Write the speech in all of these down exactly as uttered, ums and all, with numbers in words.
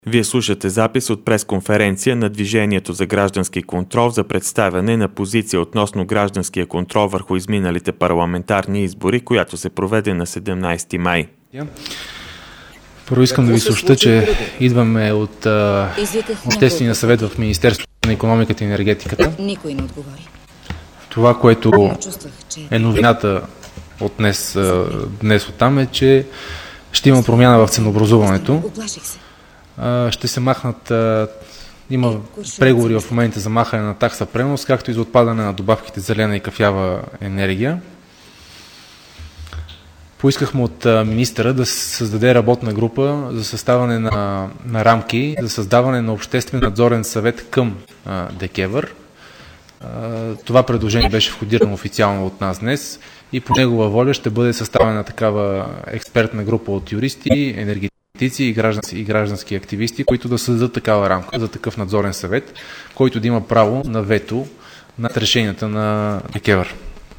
Вие слушате запис от пресконференция на Движението за граждански контрол за представяне на позиция относно гражданския контрол върху изминалите парламентарни избори, която се проведе на седемнайсети май. Първо искам да ви съобща, че идваме от Обществения съвет в Министерството на икономиката и енергетиката. Никой не отговори. Това, което е новината от днес, днес оттам е, че ще има промяна в ценообразуването. Ще се махнат, има преговори в момента за махане на такса пренос, както и за отпадане на добавките зелена и кафява енергия. Поискахме от министъра да създаде работна група за съставане на, на рамки, за създаване на обществен надзорен съвет към ДКЕВР. Това предложение беше входирано официално от нас днес и по негова воля ще бъде съставена такава експертна група от юристи, енергетици и граждански, и граждански активисти, които да създадат такава рамка за такъв надзорен съвет, който да има право на вето над решенията на ДКЕВР.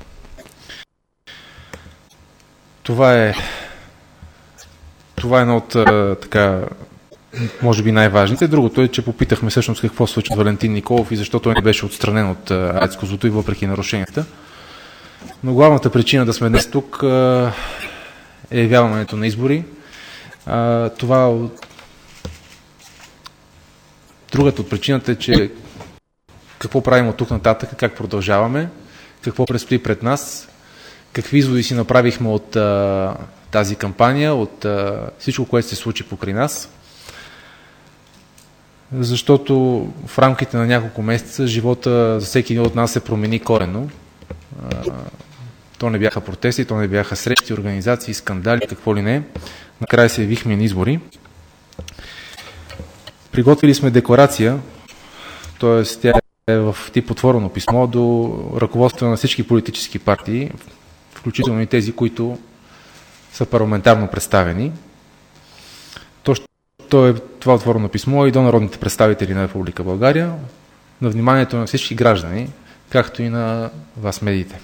Това е, това е едно от така, може би най-важните. Другото е, че попитахме всъщност какво случва Валентин Николов и защо той не беше отстранен от АЕЦ Козлодуй въпреки нарушенията. Но главната причина да сме днес тук е явяването на избори. Това другата от причината е, че какво правим от тук нататък, как продължаваме, какво предстои пред нас, какви изводи си направихме от а, тази кампания, от а, всичко, което се случи покрай нас. Защото в рамките на няколко месеца живота за всеки един от нас се промени коренно. А, то не бяха протести, то не бяха срещи, организации, скандали, какво ли не. Накрая се явихме на избори. Приготвили сме декларация, т.е. тя е в тип отворено писмо до ръководството на всички политически партии, включително и тези, които са парламентарно представени. То, то е това отворено писмо и до народните представители на Република България, на вниманието на всички граждани, както и на вас медиите.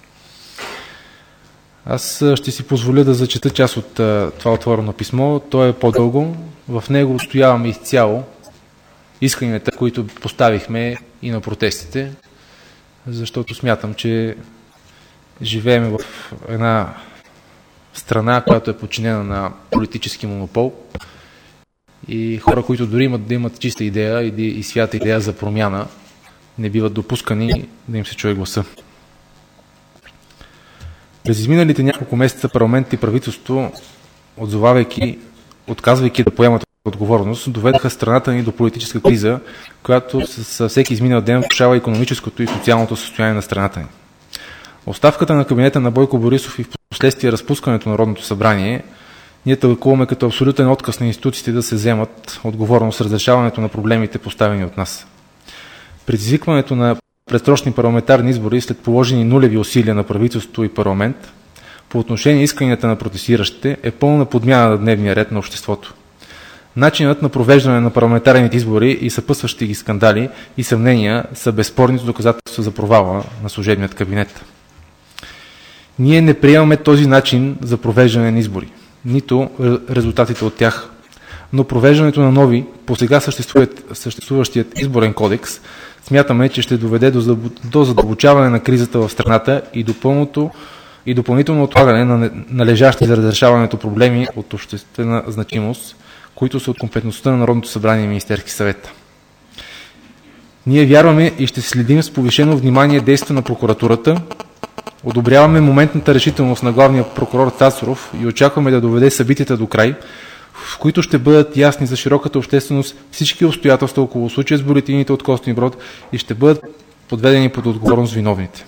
Аз ще си позволя да зачета част от това отворено писмо. То е по-дълго. В него отстояваме изцяло исканията, които поставихме и на протестите, защото смятам, че живеем в една страна, която е подчинена на политически монопол и хора, които дори имат да имат чиста идея и свята идея за промяна, не биват допускани да им се чуе гласа. През изминалите няколко месеца парламент и правителство, отзовавайки, отказвайки да поемат отговорност, доведаха страната ни до политическа криза, която с всеки изминал ден влошава икономическото и социалното състояние на страната ни. Оставката на кабинета на Бойко Борисов и в последствие разпускането на Народното събрание ние тълкуваме като абсолютен отказ на институциите да се вземат отговорност с разрешаването на проблемите, поставени от нас. Предизвикването на предсрочни парламентарни избори след положени нулеви усилия на правителство и парламент по отношение исканията на протестиращите е пълна подмяна на дневния ред на обществото. Начинът на провеждане на парламентарните избори и съпътстващи ги скандали и съмнения са безспорни доказателства за провала на служебният кабинет. Ние не приемаме този начин за провеждане на избори, нито резултатите от тях, но провеждането на нови, по сега съществуващият изборен кодекс, смятаме, че ще доведе до, до задълбочаване на кризата в страната и до пълното и допълнително отлагане на належащи за разрешаването проблеми от обществена значимост, които са от компетентността на Народното събрание и Министерски съвет. Ние вярваме и ще следим с повишено внимание действия на прокуратурата, одобряваме моментната решителност на главния прокурор Цацаров и очакваме да доведе събитията до край, в които ще бъдат ясни за широката общественост всички обстоятелства около случая с бюлетините от Костинброд и ще бъдат подведени под отговорност виновните.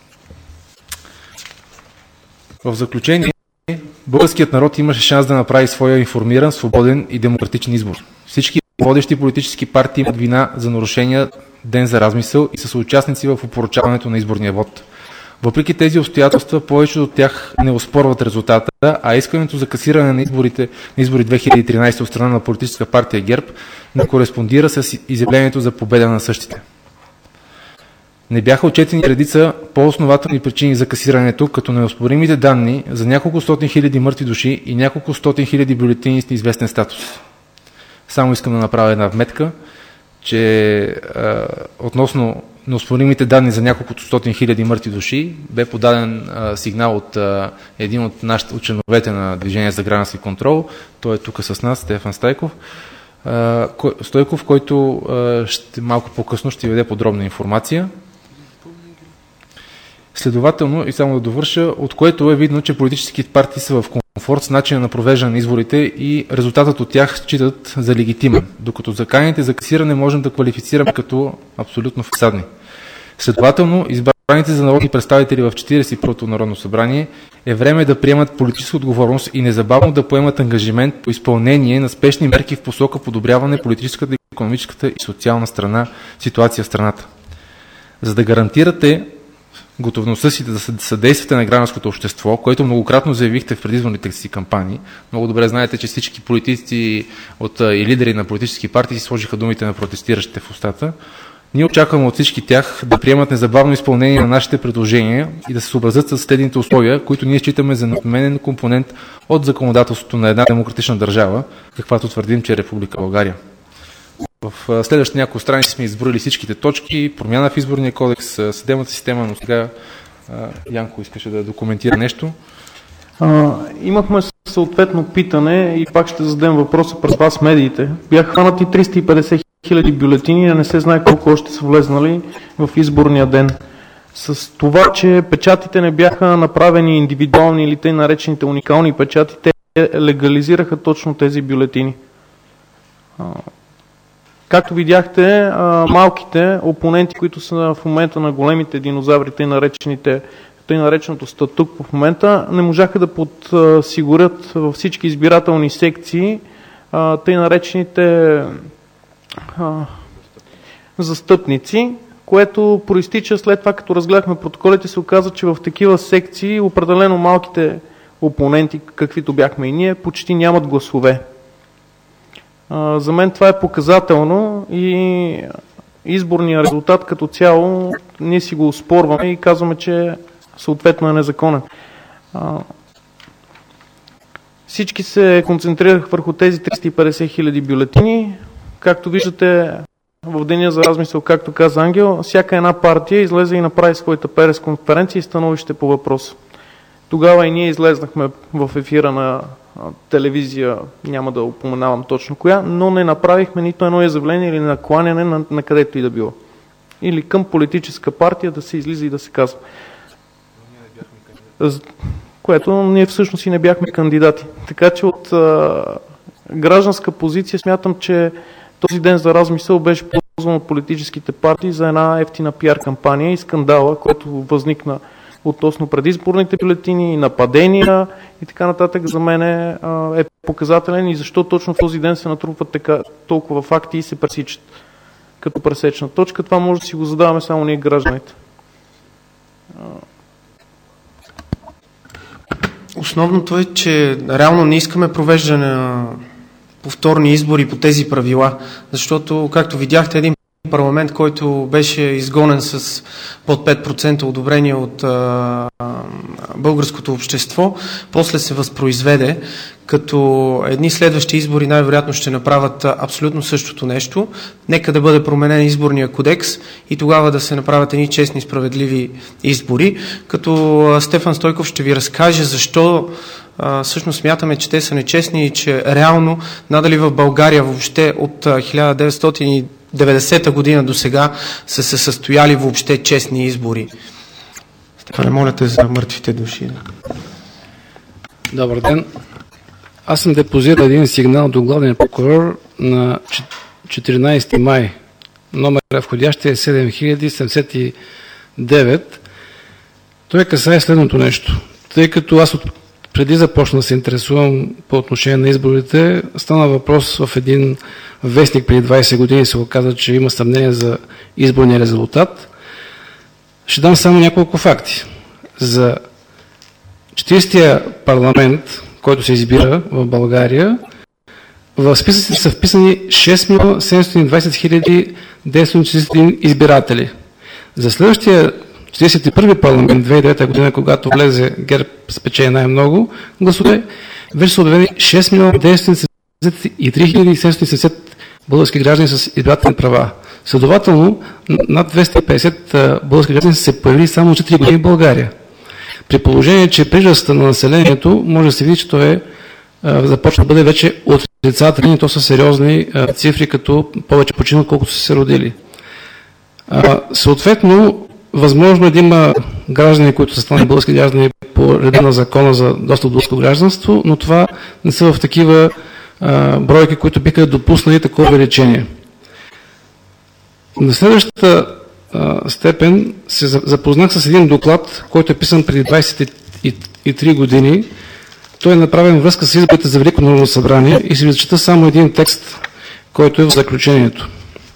В заключение, българският народ имаше шанс да направи своя информиран, свободен и демократичен избор. Всички водещи политически партии имат вина за нарушения ден за размисъл и са съучастници в опорочаването на изборния вод. Въпреки тези обстоятелства, повечето от тях не оспорват резултата, а искането за касиране на изборите на избори две хиляди и тринайсета от страна на политическа партия ГЕРБ не кореспондира с изявлението за победа на същите. Не бяха отчетени редица по-основателни причини за касирането, като неоспоримите данни за няколко стотин хиляди мъртви души и няколко стотин хиляди бюлетини с неизвестен статус. Само искам да направя една вметка, че а, относно неоспоримите данни за няколкото стотин хиляди мъртви души, бе подаден а, сигнал от а, един от нашите от членовете на Движение за граждански контрол. Той е тук с нас, Стефан Стайков. А, кой, Стойков, който а, ще, малко по-късно ще веде подробна информация. Следователно, и само да довърша, от което е видно, че политическите партии са в комфорт с начина на провеждане на изборите и резултатът от тях считат за легитимен, докато заканите за касиране можем да квалифицираме като абсолютно фасадни. Следователно, избраните за народни представители в четиридесет и първото Народно събрание е време да приемат политическа отговорност и незабавно да поемат ангажимент по изпълнение на спешни мерки в посока подобряване политическата, икономическата и социална страна, ситуация в страната. За да гарантирате готовността си да съдействате на гражданското общество, което многократно заявихте в предизборните си кампании. Много добре знаете, че всички политици от, и лидери на политически партии си сложиха думите на протестиращите в устата. Ние очакваме от всички тях да приемат незабавно изпълнение на нашите предложения и да се съобразят с следните условия, които ние считаме за неотменен компонент от законодателството на една демократична държава, каквато твърдим, че е Република България. В следващите няколко страници сме изброили всичките точки, промяна в изборния кодекс, съдебната система, но сега Янко искаше да документира нещо. А, имахме съответно питане и пак ще зададем въпроса пред вас медиите. Бяха хванати триста и петдесет хиляди бюлетини, а не се знае колко още са влезнали в изборния ден. С това, че печатите не бяха направени индивидуални или те наречените уникални печати, те легализираха точно тези бюлетини. Както видяхте, малките опоненти, които са в момента на големите динозаври, тъй наречените, тъй нареченото статук в момента, не можаха да подсигурят във всички избирателни секции тъй наречените застъпници, което проистича след това, като разгледахме протоколите, се оказа, че в такива секции определено малките опоненти, каквито бяхме и ние, почти нямат гласове. За мен това е показателно и изборният резултат като цяло ние си го оспорваме и казваме, че съответно е незаконен. Всички се концентрирах върху тези триста и петдесет хиляди бюлетини. Както виждате в деня за размисъл, както каза Ангел, всяка една партия излезе и направи своята пресконференция и становище по въпроса. Тогава и ние излезнахме в ефира на телевизия, няма да упоменавам точно коя, но не направихме нито едно изявление или накланяне на, на където и да било. Или към политическа партия да се излиза и да се казва. Което ние всъщност и не бяхме кандидати. Така че от а, гражданска позиция смятам, че този ден за размисъл беше ползван от политическите партии за една ефтина пиар кампания и скандала, който възникна относно предизборните бюлетини, нападения и така нататък, за мен е, е показателен и защо точно в този ден се натрупват така, толкова факти и се пресичат като пресечна точка. Това може да си го задаваме само ние гражданите. Основното е, че реално не искаме провеждане на повторни избори по тези правила, защото, както видяхте, един парламент, който беше изгонен с под пет процента одобрение от а, а, българското общество, после се възпроизведе, като едни следващи избори най-вероятно ще направят абсолютно същото нещо. Нека да бъде променен изборния кодекс и тогава да се направят едни честни, справедливи избори, като Стефан Стойков ще ви разкаже защо а, всъщност смятаме, че те са нечестни и че реално надали в България въобще от хиляда деветстотин и деветдесета година до сега са се състояли въобще честни избори. Стефане, моля те за мъртвите души. Добър ден. Аз съм депозирал един сигнал до главния прокурор на четиринадесети май. Номер входящия е седем хиляди седемдесет и девет. Той касае следното нещо. Тъй като аз от преди започна да се интересувам по отношение на изборите, стана въпрос в един вестник преди двадесет години, се оказа, че има съмнение за изборния резултат. Ще дам само няколко факти. За четиридесетия парламент, който се избира в България, в списъците са вписани шест милиона седемстотин и двадесет хиляди деветстотин и четиридесет и един избиратели. За следващия четиридесет и първи парламент, две хиляди и девета година, когато влезе ГЕРБ спечели най-много гласове, вече са обявени шест милиона деветстотин и три хиляди седемстотин и седемдесет български граждани с избирателни права. Следователно, над двеста и петдесет български граждани са се появили само четири години в България. При положение, че прираста на населението, може да се види, че то е, започва да бъде вече отрицателен и то са сериозни цифри, като повече почина, колкото са се родили. Съответно, възможно е да има граждани, които са станали български граждани по реда на закона за достъп до българско гражданство, но това не са в такива а, бройки, които биха допуснали такова увеличение. На следващата а, степен се запознах с един доклад, който е писан преди двадесет и три години. Той е направен връзка с изборите за Велико народно събрание и ще ви зачета само един текст, който е в заключението.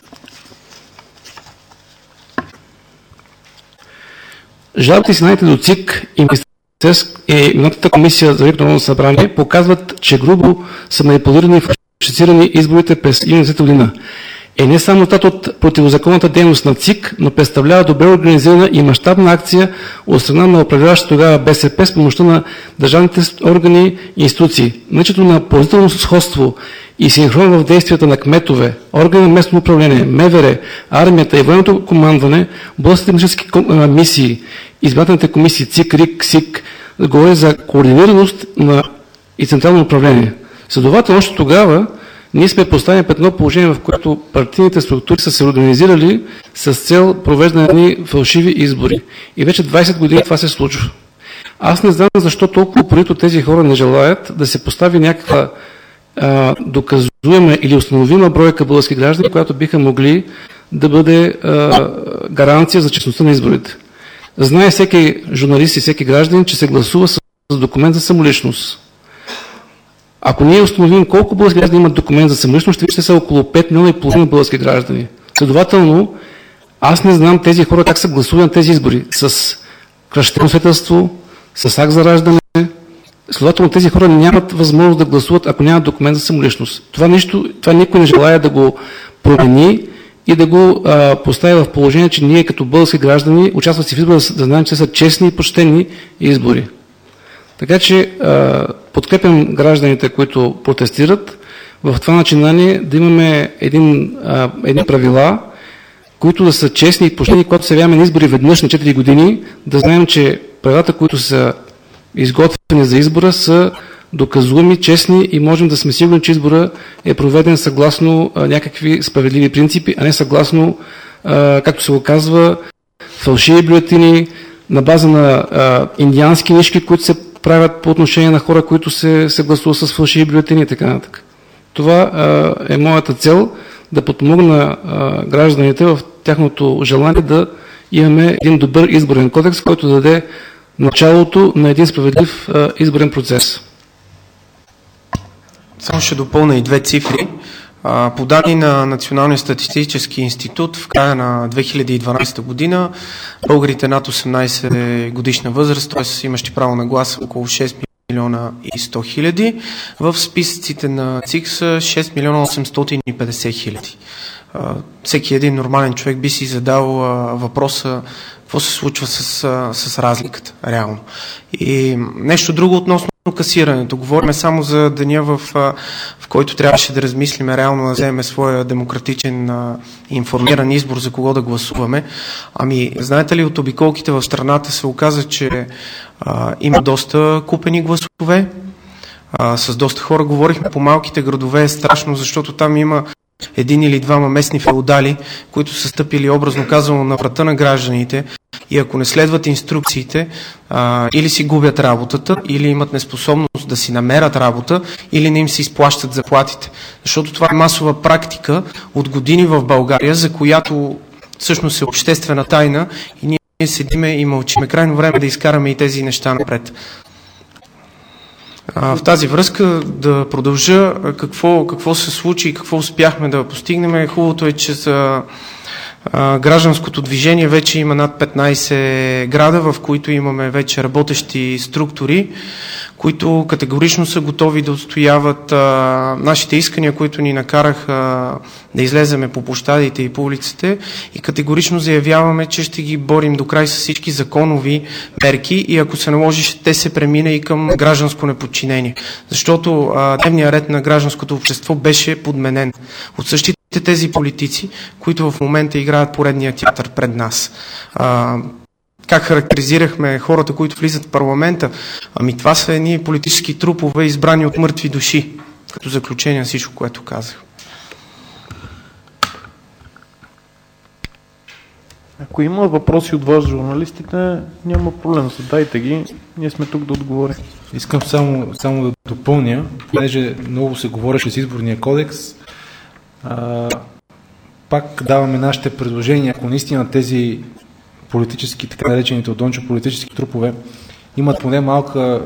Жалбите сигналите до ЦИК и и Миналата комисия за Велико народно събрание показват, че грубо са манипулирани и фалшифицирани изборите през две хиляди и единадесета година. Е не само резултат от противозаконната дейност на ЦИК, но представлява добре организирана и мащабна акция от страна на управляващата тогава БСП с помощта на държавните органи и институции. Наличието на положително сходство и синхрон в действията на кметове, органи на местно управление, МВР, армията и военното командване, българските технически мисии, избирателните комисии ЦИК, РИК, СИК, говори за координираност на и централно управление. Следователно, още тогава ние сме поставени пред едно положение, в което партийните структури са се организирали с цел провеждане на фалшиви избори. И вече двадесет години това се случва. Аз не знам защо толкова упорито тези хора не желаят да се постави някаква а, доказуема или установима бройка български граждани, която биха могли да бъде а, гаранция за честността на изборите. Знае всеки журналист и всеки гражданин, че се гласува с документ за самоличност. Ако ние установим колко български граждани имат документ за самоличност, ще вижте са около пет милиона и половина български граждани. Следователно, аз не знам тези хора как са гласували на тези избори. С кръщено свидетелство, с акт за раждане. Следователно, тези хора нямат възможност да гласуват, ако нямат документ за самоличност. Това нещо, това никой не желая да го промени и да го а, постави в положение, че ние като български граждани участват си в избора, да знаем, че са честни и почтени избори. Така че а, подкрепям гражданите, които протестират в това начинание да имаме един, а, едни правила, които да са честни и почтени, когато се явяваме на избори веднъж на четири години, да знаем, че правилата, които са изготвени за избора, са доказуеми, честни и можем да сме сигурни, че избора е проведен съгласно а, някакви справедливи принципи, а не съгласно, а, както се го казва, фалшиви бюлетини, на база на а, индиански нишки, които се правят по отношение на хора, които се, се гласуват с фалшиви бюлетини и така нататък. Това а, е моята цел, да подпомогна а, гражданите в тяхното желание да имаме един добър изборен кодекс, който да даде началото на един справедлив а, изборен процес. Само ще допълня и две цифри. По данни на Националния статистически институт в края на две хиляди и дванадесета година българите над осемнадесет годишна възраст, т.е. имащи право на глас, около шест милиона и сто хиляди. В списъците на ЦИК са шест милиона осемстотин и петдесет хиляди. Всеки един нормален човек би си задал въпроса какво се случва с, с разликата, реално. И нещо друго относно касирането. Говорим само за деня, в, в който трябваше да размислиме реално да вземем своя демократичен информиран избор за кого да гласуваме. Ами, знаете ли, от обиколките в страната се оказа, че а, има доста купени гласове. А, с доста хора говорихме по малките градове. Е страшно, защото там има един или двама местни феодали, които са стъпили, образно казано, на врата на гражданите и ако не следват инструкциите, а, или си губят работата, или имат неспособност да си намерят работа, или не им се изплащат заплатите. Защото това е масова практика от години в България, за която всъщност е обществена тайна и ние седиме и мълчиме. Крайно време да изкараме и тези неща напред. В тази връзка да продължа какво, какво се случи и какво успяхме да постигнем. Хубавото е, че за Гражданското движение вече има над петнайсет града, в които имаме вече работещи структури, които категорично са готови да отстояват а, нашите искания, които ни накараха да излеземе по площадите и по улиците, и категорично заявяваме, че ще ги борим до край с всички законови мерки и ако се наложи, ще се премине и към гражданско неподчинение. Защото а, дневният ред на гражданското общество беше подменен от същите тези политици, които в момента играят поредния театър пред нас. А, как характеризирахме хората, които влизат в парламента? Ами това са едни политически трупове, избрани от мъртви души, като заключение на всичко, което казах. Ако има въпроси от вас, журналистите, няма проблем, задайте ги, ние сме тук да отговорим. Искам само, само да допълня, понеже много се говореше с изборния кодекс, а, пак даваме нашите предложения, ако наистина тези политически, така наречените от Дончо политически трупове, имат поне малка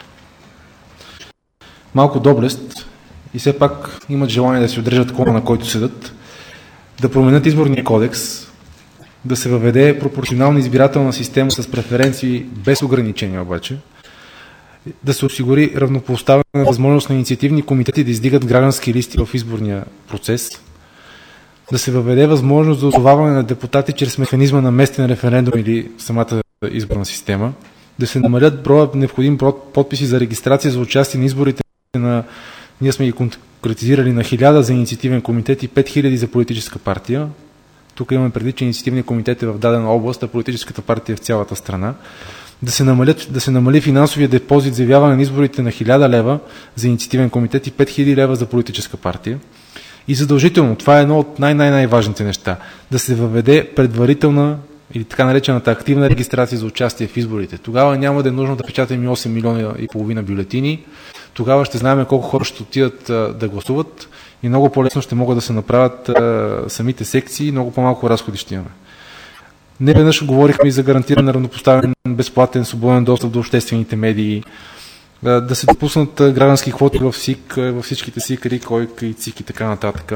малко доблест и все пак имат желание да си отрежат клона, на който седат, да променят изборния кодекс, да се въведе пропорционална избирателна система с преференции без ограничения обаче, да се осигури равнопоставена възможност на инициативни комитети да издигат граждански листи в изборния процес, да се въведе възможност за озоваване на депутати чрез механизма на местен референдум или самата изборна система, да се намалят броя необходим подписи за регистрация за участие на изборите на, ние сме ги конкретизирали на хиляда за инициативен комитет и пет хиляди за политическа партия. Тук имаме предвид, че инициативният комитет е в дадена област, а политическата партия е в цялата страна. Да се, намалят, да се намали финансовия депозит за явяване на изборите на хиляда лева за инициативен комитет и пет хиляди лева за политическа партия. И задължително, това е едно от най-най-най-важните неща, да се въведе предварителна или така наречената активна регистрация за участие в изборите. Тогава няма да е нужно да печатаме осем милиона и половина бюлетини, тогава ще знаем колко хора ще отидат а, да гласуват и много по-лесно ще могат да се направят а, самите секции и много по-малко разходи ще имаме. Не веднъж говорихме и за гарантиран равнопоставен, безплатен, свободен достъп до обществените медии, да се допуснат граждански квоти в СИК, във всичките СИК, РИК, ОИК и ЦИК и така нататък.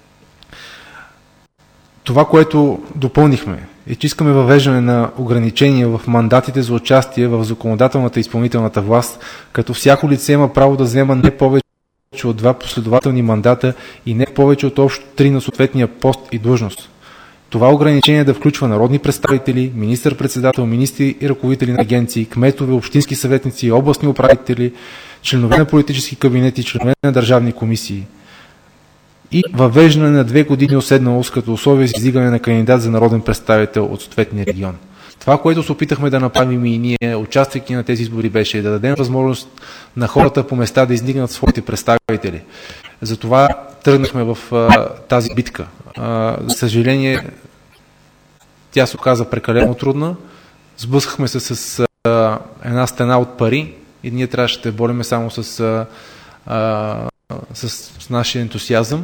Това, което допълнихме, е, че искаме въвеждане на ограничения в мандатите за участие в законодателната и изпълнителната власт, като всяко лице има право да взема не повече от два последователни мандата и не повече от общо три на съответния пост и длъжност. Това ограничение да включва народни представители, министър-председател, министри и ръководители на агенции, кметове, общински съветници, областни управители, членове на политически кабинети, членове на държавни комисии. И въвеждане на две години уседналост като условие за издигане на кандидат за народен представител от съответния регион. Това, което се опитахме да направим и ние, участвайки на тези избори, беше да дадем възможност на хората по места да издигнат своите представители. Затова тръгнахме в а, тази битка. А, за съжаление, тя се оказа прекалено трудна. Сблъскахме се с а, една стена от пари и ние трябваше да борим само с, а, а, с, с нашия ентусиазъм.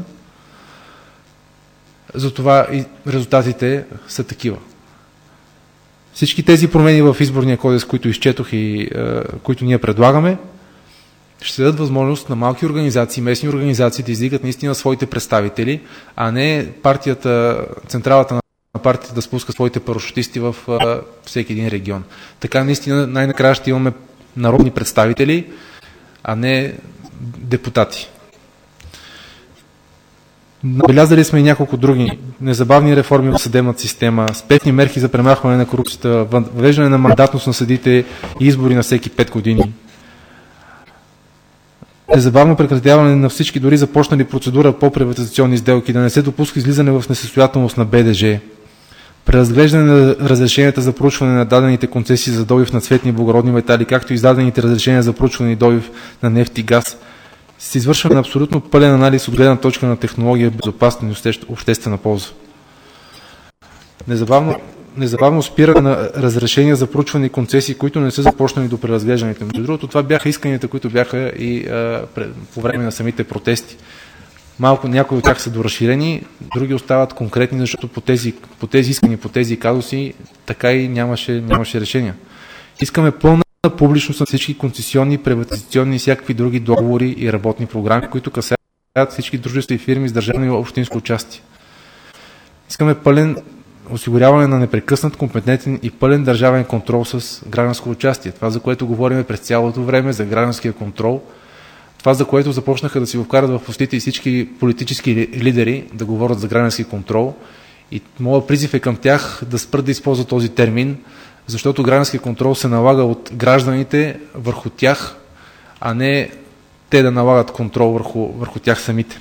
Затова и резултатите са такива. Всички тези промени в изборния кодекс, които изчетох и а, които ние предлагаме, ще дадат възможност на малки организации, местни организации да издигат наистина своите представители, а не партията, централата на партията да спуска своите парашутисти в а, всеки един регион. Така наистина най-накрая ще имаме народни представители, а не депутати. Набелязали сме и няколко други незабавни реформи в съдебната система, спешни мерки за премахване на корупцията, въвеждане на мандатност на съдите и избори на всеки пет години. Незабавно прекратяване на всички дори започнали процедура по приватизационни сделки, да не се допуска излизане в несъстоятелност на БДЖ, преразглеждане на разрешенията за проучване на дадените концесии за добив на цветни и благородни метали, както и издадените разрешения за проучване и добив на нефт и газ, с извършване на абсолютно пълен анализ от гледна точка на технология, безопасна и обществена полза. Незабавно, незабавно спиране на разрешения за проучване и концесии, които не са започнали до преразглеждането. Между другото, това бяха исканията, които бяха и а, по време на самите протести. Малко някои от тях са доразширени, други остават конкретни, защото по тези, по тези искания, по тези казуси, така и нямаше, нямаше решения. Искаме пълна публичност на всички концесионни, приватизационни и всякакви други договори и работни програми, които касаят всички дружества и фирми с държавно и общинско участие. Искаме пълен осигуряване на непрекъснат, компетентен и пълен държавен контрол с гражданско участие. Това, за което говорим през цялото време, за гражданския контрол. Това, за което започнаха да си го вкарат в устите и всички политически лидери да говорят за граждански контрол. И моят призив е към тях да спрат да използват този термин, защото граждански контрол се налага от гражданите върху тях, а не те да налагат контрол върху, върху тях самите.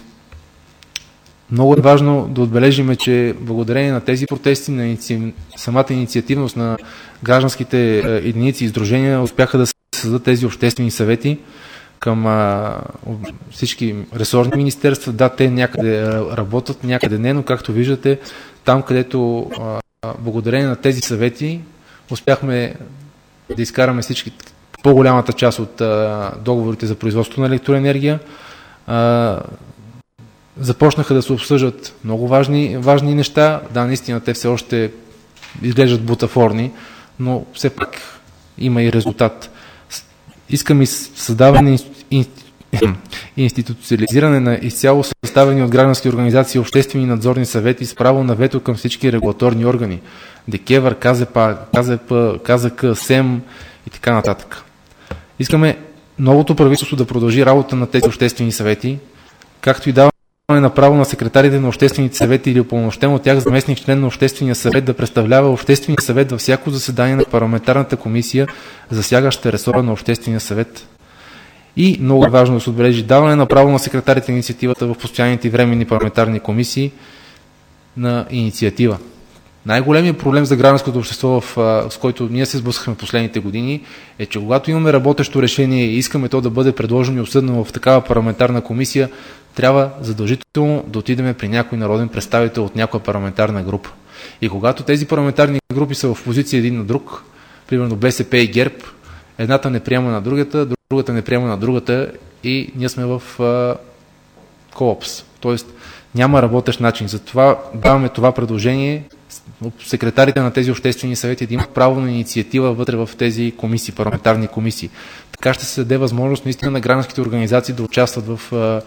Много е важно да отбележим, че благодарение на тези протести, на иници... самата инициативност на гражданските единици и издружения успяха да се създадат тези обществени съвети към а, всички ресорни министерства. Да, те някъде работят, някъде не, но както виждате, там където а, благодарение на тези съвети успяхме да изкараме всички, по-голямата част от а, договорите за производство на електроенергия. А, започнаха да се обсъждат много важни, важни неща. Да, наистина те все още изглеждат бутафорни, но все пак има и резултат. Искам и създаване и институциализиране на изцяло съставени от граждански организации обществени надзорни съвети с право на вето към всички регулаторни органи. ДКЕВР, КЗП, КЗП, КЗК, СЕМ и така нататък. Искаме новото правителство да продължи работа на тези обществени съвети, както и даване на право на секретарите на обществените съвети или упълномощен от тях заместник член на обществения съвет да представлява обществения съвет във всяко заседание на парламентарната комисия, засягаща ресора на обществения съвет. И много е важно да се отбележи даване на право на секретарите на инициативата в постоянните и временни парламентарни комисии на инициатива. Най-големият проблем за гражданското общество, в, с който ние се сблъскахме последните години, е, че когато имаме работещо решение и искаме то да бъде предложено и обсъдено в такава парламентарна комисия, трябва задължително да отидем при някой народен представител от някоя парламентарна група. И когато тези парламентарни групи са в позиция един на друг, примерно БСП и ГЕРБ, едната не приема на другата, другата не приема на другата и ние сме в а, колапс. Тоест няма работещ начин. Затова даваме това предложение секретарите на тези обществени съвети да имат право на инициатива вътре в тези комисии, парламентарни комисии. Така ще се даде възможност наистина на гражданските организации да участват в,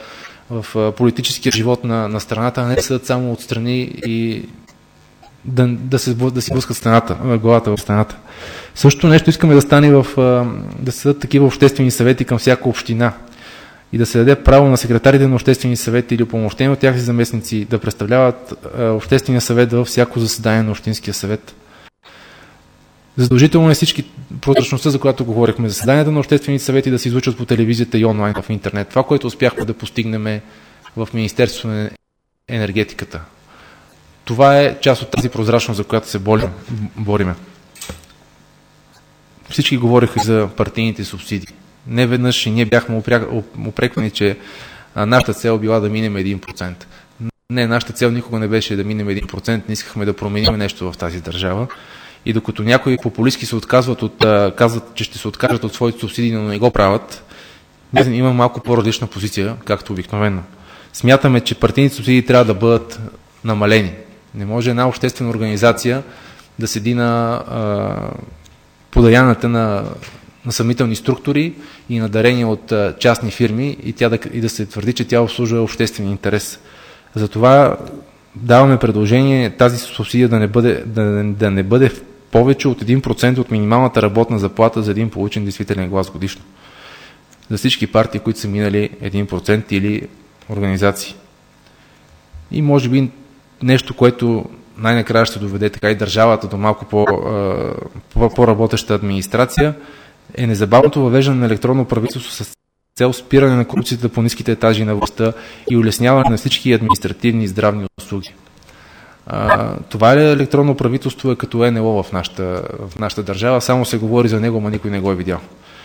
в политическия живот на, на страната, а не да седат само отстрани и да, да, се, да си блъскат стената, главата в стената. Също нещо искаме да стане в, да се дадат такива обществени съвети към всяка община и да се даде право на секретарите на обществени съвети или упълномощени от тях си заместници да представляват обществения съвет във всяко заседание на общинския съвет. Задължително е всички прозрачността, за която говорихме, заседанията на обществени съвети да се излучат по телевизията и онлайн в интернет. Това, което успяхме да постигнем в Министерството на енергетиката. Това е част от тази прозрачност, за която се бориме. Всички говориха за партийните субсидии. Не веднъж и ние бяхме упреквани, че нашата цел била да минем един процент. Не, нашата цел никога не беше да минем един процент, не искахме да променим нещо в тази държава. И докато някои популистки се отказват от, казват, че ще се откажат от своите субсидии, но не го правят, ние имаме малко по-различна позиция, както обикновено. Смятаме, че партийните субсидии трябва да бъдат намалени. Не може една обществена организация да седи на а, подаяната на на съмнителни структури и на дарения от а, частни фирми и, тя да, и да се твърди, че тя обслужва обществен интерес. Затова даваме предложение тази субсидия да не бъде, да, да не бъде повече от един процент от минималната работна заплата за един получен действителен глас годишно. За всички партии, които са минали един процент или организации. И може би нещо, което най-накрая ще доведе така и държавата до малко по, по, по-работеща администрация, е незабавното въвеждане на електронно правителство с цел спиране на корупцията по ниските етажи на властта и улесняване на всички административни и здравни услуги. А, това е електронно правителство е като Н Л О в нашата, в нашата държава, само се говори за него, но никой не го е видял.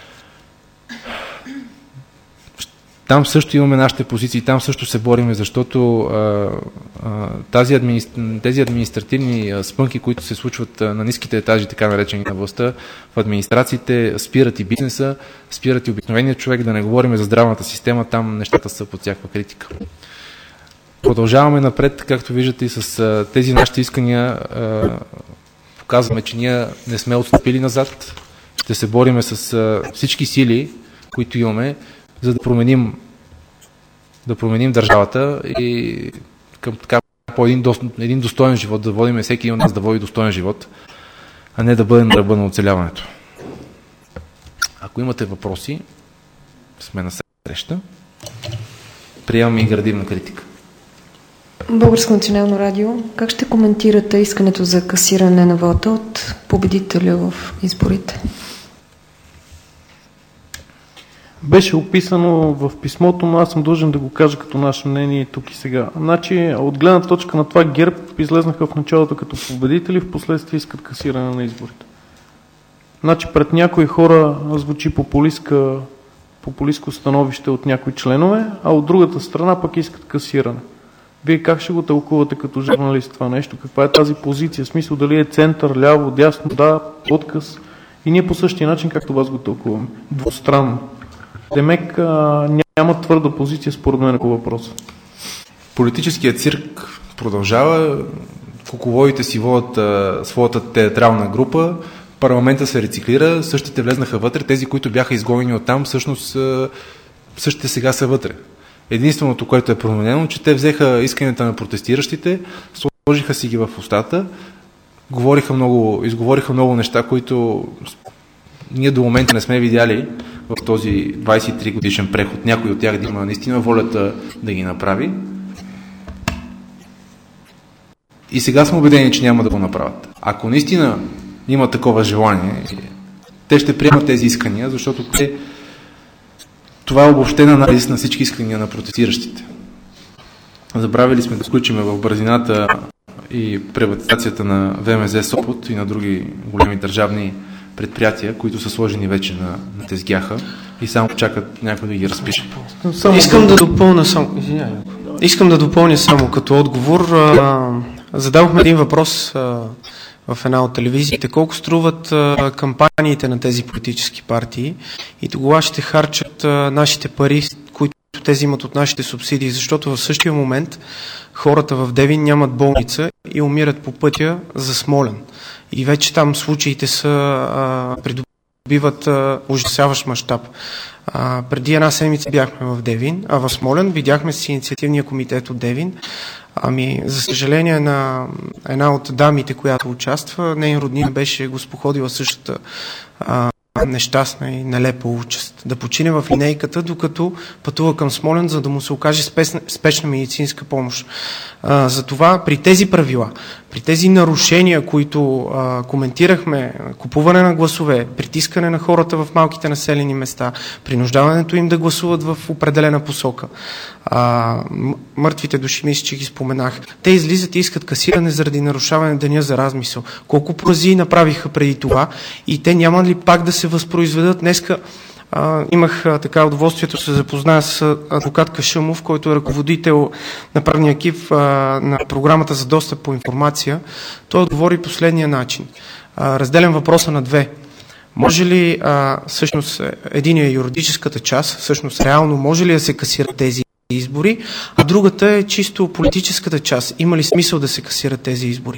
Там също имаме нашите позиции, там също се бориме, защото а, а, тази администр... тези административни спънки, които се случват на ниските етажи, така наречени на властта, в администрациите спират и бизнеса, спират и обикновения човек, да не говорим за здравната система, там нещата са под всякаква критика. Продължаваме напред, както виждате и с а, тези нашите искания, а, показваме, че ние не сме отстъпили назад, ще се бориме с а, всички сили, които имаме, за да променим, да променим държавата и към, така, по един, до, един достоен живот, да водим всеки от нас да води достоен живот, а не да бъде на ръба на оцеляването. Ако имате въпроси, сме на среща. Приемаме и градивна критика. Българско национално радио, как ще коментирате искането за касиране на вота от победителя в изборите? Беше описано в писмото, но аз съм длъжен да го кажа като наше мнение тук и сега. Значи, от гледна точка на това ГЕРБ излезнаха в началото като победители, в последствие искат касиране на изборите. Значи, пред някои хора звучи популистка, популистко становище от някои членове, а от другата страна пък искат касиране. Вие как ще го тълкувате като журналист това нещо? Каква е тази позиция? В смисъл дали е център, ляво, дясно, да, отказ? И ние по същия начин, както вас го тълкуваме. Двустранно. Демек няма твърда позиция според мен по въпроса. Политическият цирк продължава, кукловодите си водят а, своята театрална група, парламента се рециклира, същите влезнаха вътре, тези, които бяха изгонени оттам, всъщност а, същите сега са вътре. Единственото, което е променено, че те взеха исканията на протестиращите, сложиха си ги в устата, говориха много, изговориха много неща, които ние до момента не сме видяли в този двадесет и три годишен преход. Някой от тях да има наистина волята да ги направи. И сега сме убедени, че няма да го направят. Ако наистина има такова желание, те ще приемат тези искания, защото те това е обобщен анализ на всички искания на протестиращите. Забравили сме да включим в бързината и приватизацията на ВМЗ Сопот и на други големи държавни предприятия, които са сложени вече на, на тезгяха и само чакат някой да ги разпише. Искам да допълня само, извинявай. Искам да допълня само като отговор. А, задавахме един въпрос а, в една от телевизиите. Колко струват а, кампаниите на тези политически партии и тогава ще харчат а, нашите пари, които те взимат от нашите субсидии, защото в същия момент хората в Девин нямат болница и умират по пътя за Смолян. И вече там случаите са а, придобиват а, ужасяващ мащаб. А, преди една седмица бяхме в Девин, а в Смолян видяхме с инициативния комитет от Девин. Ами, за съжаление, на една от дамите, която участва, нейн роднина беше го споходила същата а, нещастна и нелепа участ. Да почине в линейката, докато пътува към Смолян, за да му се окаже спешна, спешна медицинска помощ. А, затова при тези правила, при тези нарушения, които а, коментирахме, купуване на гласове, притискане на хората в малките населени места, принуждаването им да гласуват в определена посока, а, мъртвите души, мисля, че ги споменах, те излизат и искат касиране заради нарушаване на деня за размисъл. Колко поразии направиха преди това и те няма ли пак да се възпроизведат? Днеска а, имах а, така удоволствието да се запозная с адвокат Кашъмов, който е ръководител на правния екип а, на програмата за достъп по информация. Той отговори последния начин. А, разделям въпроса на две. Може ли а, всъщност един е юридическата част, всъщност реално може ли да се касират тези избори, а другата е чисто политическата част. Има ли смисъл да се касират тези избори?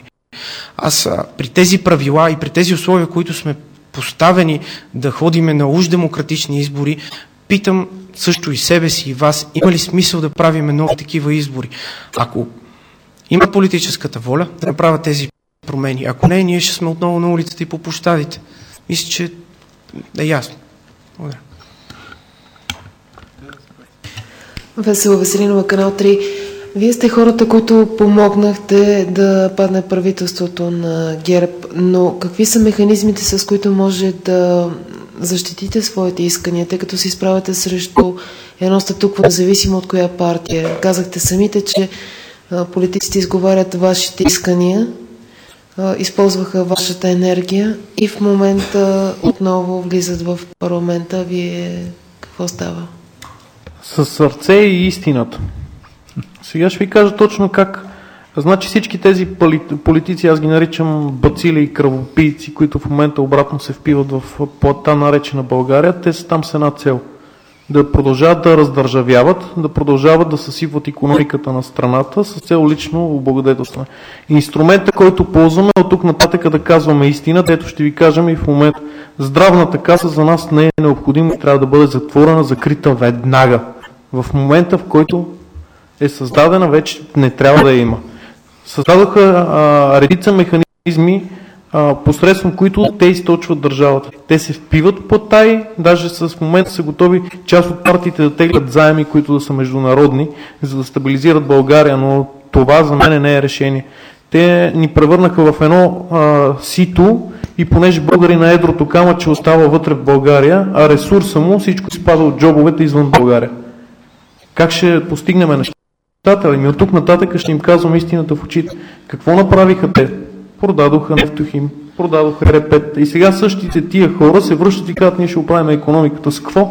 Аз а, при тези правила и при тези условия, които сме поставени да ходиме на уж демократични избори, питам също и себе си и вас, има ли смисъл да правиме нови такива избори? Ако има политическата воля да направят тези промени, ако не, ние ще сме отново на улицата и по площадите. Мисля, че е ясно. Благодаря. Весела Веселинова, Канал три. Вие сте хората, които помогнахте да падне правителството на ГЕРБ, но какви са механизмите, с които може да защитите своите искания, тъй като се изправяте срещу едно статукво, независимо от коя партия? Казахте самите, че политиците изговарят вашите искания, използваха вашата енергия и в момента отново влизат в парламента. Вие какво става? Със сърце и истината. Сега ще ви кажа точно как. Значи всички тези политици, аз ги наричам бацили и кръвопийци, които в момента обратно се впиват в плата наречена България, те са там с една цел. Да продължават да раздържавяват, да продължават да съсипват икономиката на страната с цел лично облагодетелстване. Инструмента, който ползваме от тук нататък да казваме истината, ето ще ви кажем и в момента. Здравната каса за нас не е необходима и трябва да бъде затворена, закрита веднага. В момента, в който е създадена, вече не трябва да я има. създадоха а, редица механизми, а, посредством които те източват държавата. Те се впиват под тай, даже с момента са готови част от партиите да теглят заеми, които да са международни, за да стабилизират България, но това за мен не е решение. Те ни превърнаха в едно а, сито и понеже българи на едрото камъче остава вътре в България, а ресурса му всичко спада от джобовете извън България. Как ще постигнем нещата? Ами от тук нататък ще им казвам истината в очите. Какво направиха те? Продадоха Нефтохим, продадоха Репет и сега същите тия хора се връщат и казват, ние ще оправим икономиката. С какво?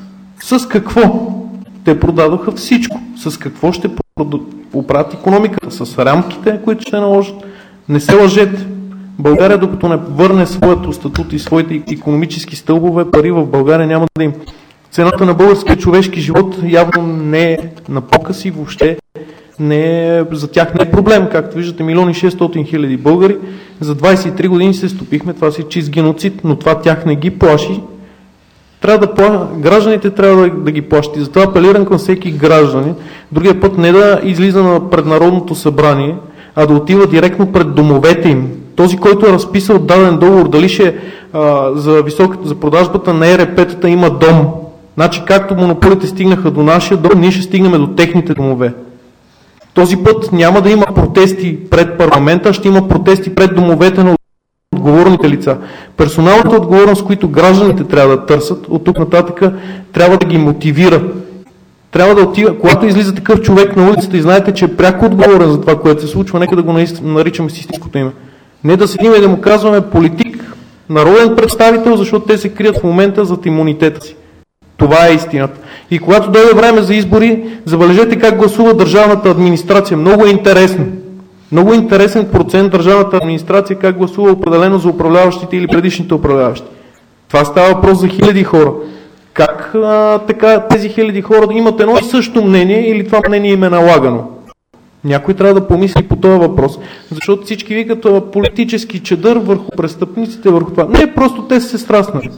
С какво? Те продадоха всичко. С какво ще оправят икономиката? С рамките, които ще наложат? Не се лъжете. България, докато не върне своето статут и своите икономически стълбове, пари в България няма да им. Цената на българския човешки живот явно не е на показ и въобще не е, за тях не е проблем. Както виждате, милион и шестстотин хиляди българи за двадесет и три години се стопихме, това си чист геноцид, но това тях не ги плаши. Трябва да пла... Гражданите трябва да, да ги плащат и затова апелирам към всеки гражданин. Другия път не да излиза на пред Народното събрание, а да отива директно пред домовете им. Този, който е разписал даден договор, дали ще а, за, висок... за продажбата на Е Р П-тата има дом. Значи както монополите стигнаха до нашия дом, ние ще стигнем до техните домове. Този път няма да има протести пред парламента, ще има протести пред домовете на отговорните лица. Персоналната отговорност, които гражданите трябва да търсят, от тук нататък трябва да ги мотивира. Трябва да отива, когато излиза такъв човек на улицата и знаете, че е пряко отговорен за това, което се случва, нека да го наричаме с истинското име. Не да седим и да му казваме политик, народен представител, защото те се крият в момента зад имунитета си. Това е истината. И когато дойде време за избори, забележете как гласува държавната администрация. Много е интересно. Много интересен процент държавната администрация как гласува определено за управляващите или предишните управляващи. Това става въпрос за хиляди хора. Как а, така тези хиляди хора да имат едно и също мнение или това мнение им е налагано? Някой трябва да помисли по този въпрос, защото всички викат политически чедър върху престъпниците, върху това. Не, просто те са се страстнали.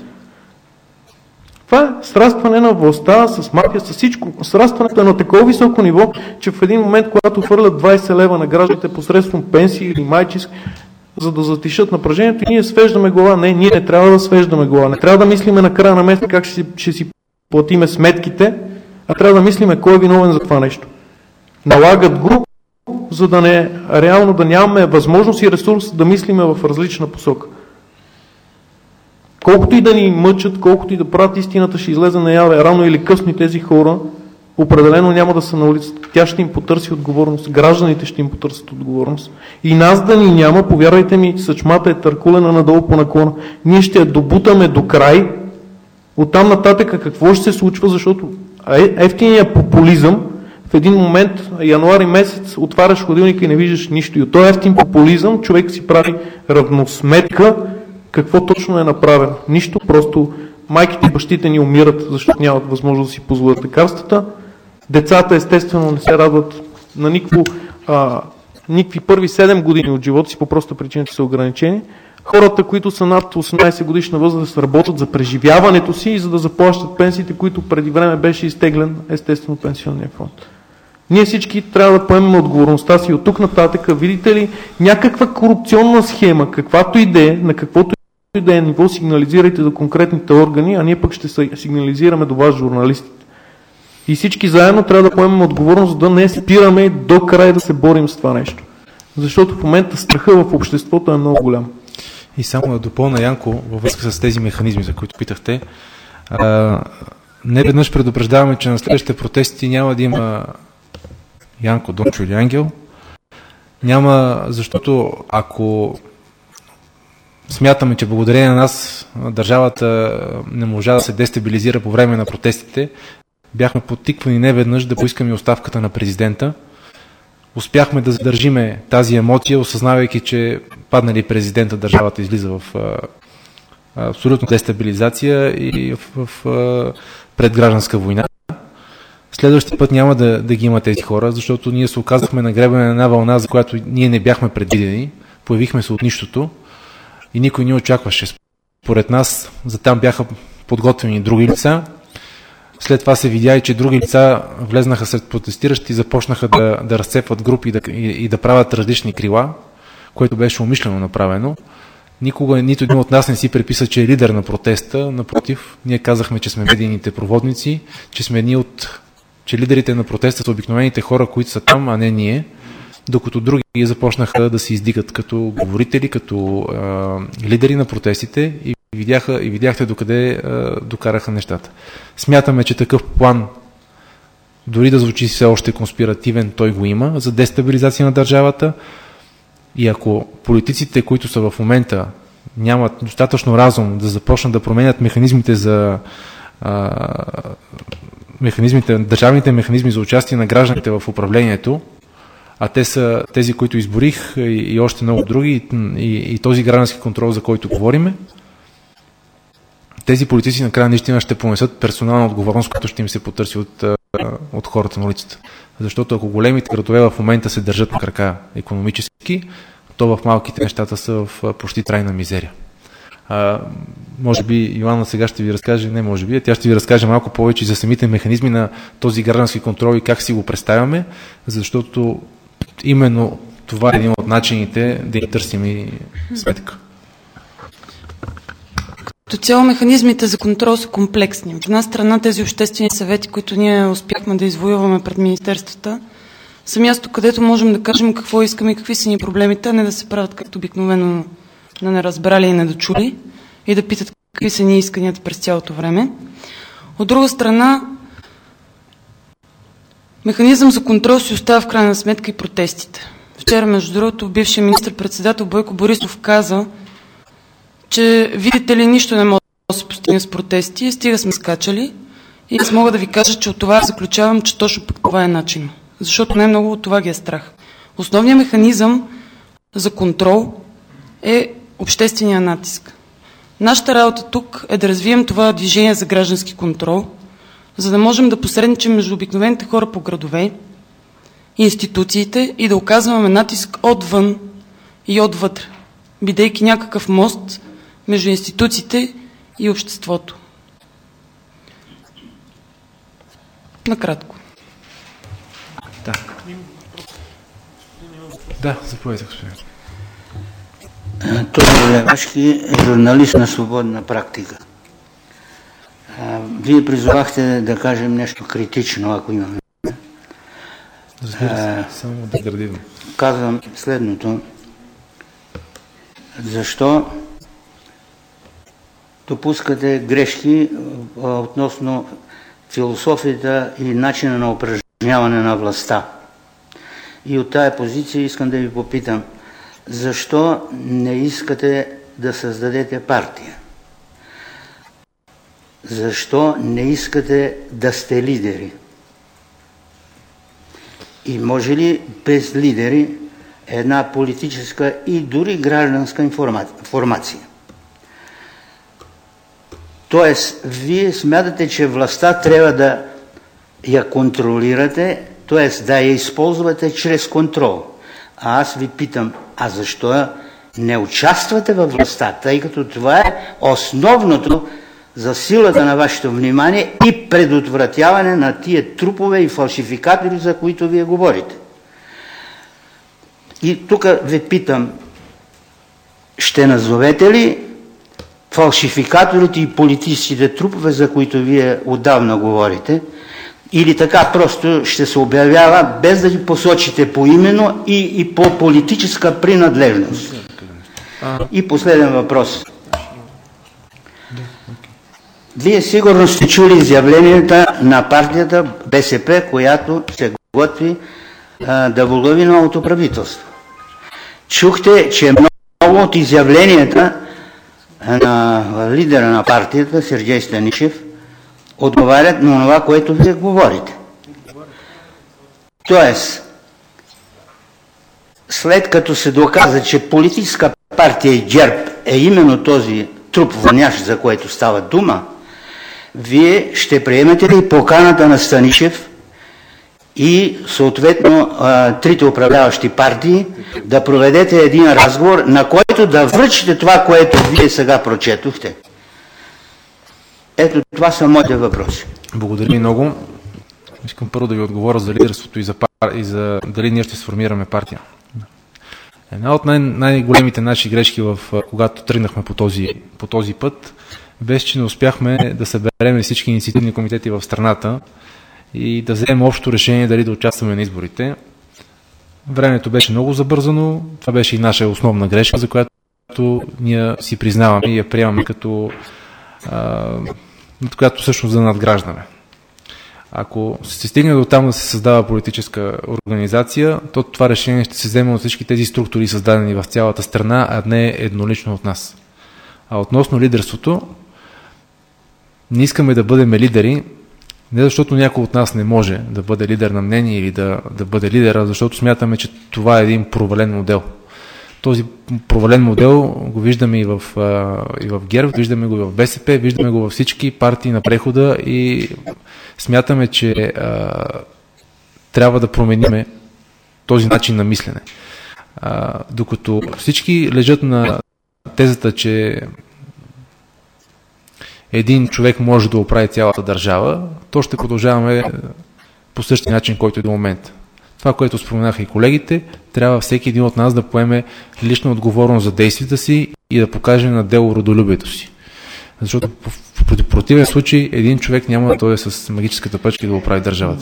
Това е срастване на властта, с мафия, с всичко. Срастването е на такова високо ниво, че в един момент, когато хвърлят двадесет лева на гражданите посредством пенсии или майчиски, за да затишат напрежението, и ние свеждаме глава. Не, ние не трябва да свеждаме глава. Не трябва да мислиме на края на месеца как ще си, ще си платиме сметките, а трябва да мислиме кой е виновен за това нещо. Налагат го, за да не реално да нямаме възможност и ресурс да мислиме в различна посока. Колкото и да ни мъчат, колкото и да правят, истината ще излезе наяве. Рано или късно и тези хора определено няма да са на улицата. Тя ще им потърси отговорност. Гражданите ще им потърсят отговорност. И нас да ни няма, повярвайте ми, съчмата е търкулена надолу по наклона. Ние ще я добутаме до край. Оттам нататък какво ще се случва, защото ефтиният популизъм в един момент, януари месец, отваряш хладилника и не виждаш нищо. И от този ефтин популизъм човек си прави равносметка какво точно е направено. Нищо, просто майките и бащите ни умират, защото нямат възможност да си позволят лекарствата. Децата естествено не се радват на никакво, а, никакви първи седем години от живота си, по проста причина, че са ограничени. Хората, които са над осемнадесет годишна възраст, работят за преживяването си и за да заплащат пенсиите, които преди време беше изтеглен естествено пенсионния фонд. Ние всички трябва да поемем отговорността си от тук нататък. Видите ли някаква корупционна схема, каквато и да е, на каквото и да е ниво, сигнализирайте до конкретните органи, а ние пък ще сигнализираме до вас, журналистите. И всички заедно трябва да поемем отговорност да не спираме до край да се борим с това нещо. Защото в момента страха в обществото е много голям. И само да допълна, Янко, във връзка с тези механизми, за които питахте, а, не веднъж предупреждаваме, че на следващите протести няма да има Янко, Дончо или Ангел. Няма, защото ако смятаме, че благодарение на нас държавата не можа да се дестабилизира по време на протестите, бяхме подтиквани не веднъж да поискаме оставката на президента. Успяхме да задържиме тази емоция, осъзнавайки, че паднали президента, държавата излиза в а, абсолютна дестабилизация и в, в а, предгражданска война. Следващия път няма да, да ги има тези хора, защото ние се оказахме на гребена на една вълна, за която ние не бяхме предвидени. Появихме се от нищото и никой не очакваше. Според нас за там бяха подготвени други лица. След това се видя и, че други лица влезнаха сред протестиращи и започнаха да, да разцепват групи и да, и, и да правят различни крила, което беше умишлено направено. Никога нито един от нас не си приписа, че е лидер на протеста. Напротив, ние казахме, че сме медийните проводници, че сме ние от... че лидерите на протеста са обикновените хора, които са там, а не ние, докато други започнаха да се издигат като говорители, като а, лидери на протестите и, видяха, и видяхте докъде а, докараха нещата. Смятаме, че такъв план, дори да звучи все още конспиративен, той го има за дестабилизация на държавата. И ако политиците, които са в момента, нямат достатъчно разум да започнат да променят механизмите за а, механизмите, държавните механизми за участие на гражданите в управлението, а те са тези, които изборих и, и още много други, и, и този граждански контрол, за който говориме, тези политици накрая наистина ще понесат персонална отговорност, която ще им се потърси от, от хората на улицата. Защото ако големите градове в момента се държат на крака икономически, то в малките нещата са в почти трайна мизерия. А, може би Йоанна сега ще ви разкаже, не може би, тя ще ви разкаже малко повече за самите механизми на този граждански контрол и как си го представяме, защото именно това е един от начините да ни търсим и сметка. Като цяло механизмите за контрол са комплексни. От една страна тези обществени съвети, които ние успяхме да извоюваме пред министерствата, са място, където можем да кажем какво искаме и какви са ни проблемите, а не да се правят както обикновено на неразбрали и недочули и да питат какви са ни исканията през цялото време. От друга страна, механизъм за контрол си остава в крайна сметка и протестите. Вчера, между другото, бившият министър-председател Бойко Борисов каза, че видите ли, нищо не може да се постигне с протести, стига сме скачали и аз мога да ви кажа, че от това заключавам, че точно пък това е начин. Защото най-много от това ги е страх. Основният механизъм за контрол е обществения натиск. Нашата работа тук е да развием това движение за граждански контрол, за да можем да посредничим между обикновените хора по градове, институциите и да оказваме натиск отвън и отвътре, бидейки някакъв мост между институциите и обществото. Накратко. Да. Да, заповядайте, господин. Тодор Левашки е журналист на свободна практика. Вие призовахте да кажем нещо критично, ако имаме. Разбира се, само да градивно. Казвам следното. Защо допускате грешки относно философията и начина на упражняване на властта? И от тая позиция искам да ви попитам, защо не искате да създадете партия? Защо не искате да сте лидери? И може ли без лидери една политическа и дори гражданска формация? Тоест, вие смятате, че властта трябва да я контролирате, т.е. да я използвате чрез контрол. А аз ви питам, а защо не участвате във властта, тъй като това е основното за силата на вашето внимание и предотвратяване на тия трупове и фалшификатори, за които вие говорите. И тук ви питам, ще назовете ли фалшификаторите и политическите трупове, за които вие отдавна говорите, или така просто ще се обявява, без да ги посочите поименно и, и по политическа принадлежност? И последен въпрос. Вие сигурно сте чули изявленията на партията БСП, която се готви а, да возглави новото правителство. Чухте, че много от изявленията на лидера на партията, Сергей Станишев, отговарят на това, което вие говорите. Тоест, след като се доказа, че политическа партия ГЕРБ е именно този труп вонящ, за който става дума, вие ще приемете ли поканата на Станишев и съответно трите управляващи партии да проведете един разговор, на който да връчите това, което вие сега прочетохте? Ето, това са моите въпроси. Благодаря ви много. Искам първо да ви отговоря за лидерството и за, пар... и за дали ние ще сформираме партия. Една от най- най-големите наши грешки, в, когато тръгнахме по този, по този път, беше, че не успяхме да съберем всички инициативни комитети в страната и да вземем общо решение дали да участваме на изборите. Времето беше много забързано, това беше и наша основна грешка, за която ние си признаваме и я приемаме като а, която всъщност да надграждаме. Ако се стигне до там да се създава политическа организация, то това решение ще се вземе от всички тези структури, създадени в цялата страна, а не еднолично от нас. А относно лидерството, не искаме да бъдем лидери, не защото някой от нас не може да бъде лидер на мнение или да, да бъде лидер, а защото смятаме, че това е един провален модел. Този провален модел го виждаме и в, и в ГЕРБ, виждаме го и в БСП, виждаме го във всички партии на прехода и смятаме, че а, трябва да промениме този начин на мислене. А, докато всички лежат на тезата, че един човек може да оправи цялата държава, то ще продължаваме по същия начин, който е до момента. Това, което споменаха и колегите, трябва всеки един от нас да поеме лична отговорност за действията си и да покаже на дело родолюбието си. Защото в противен случай един човек няма да дойде с магическата пръчка да оправи държавата.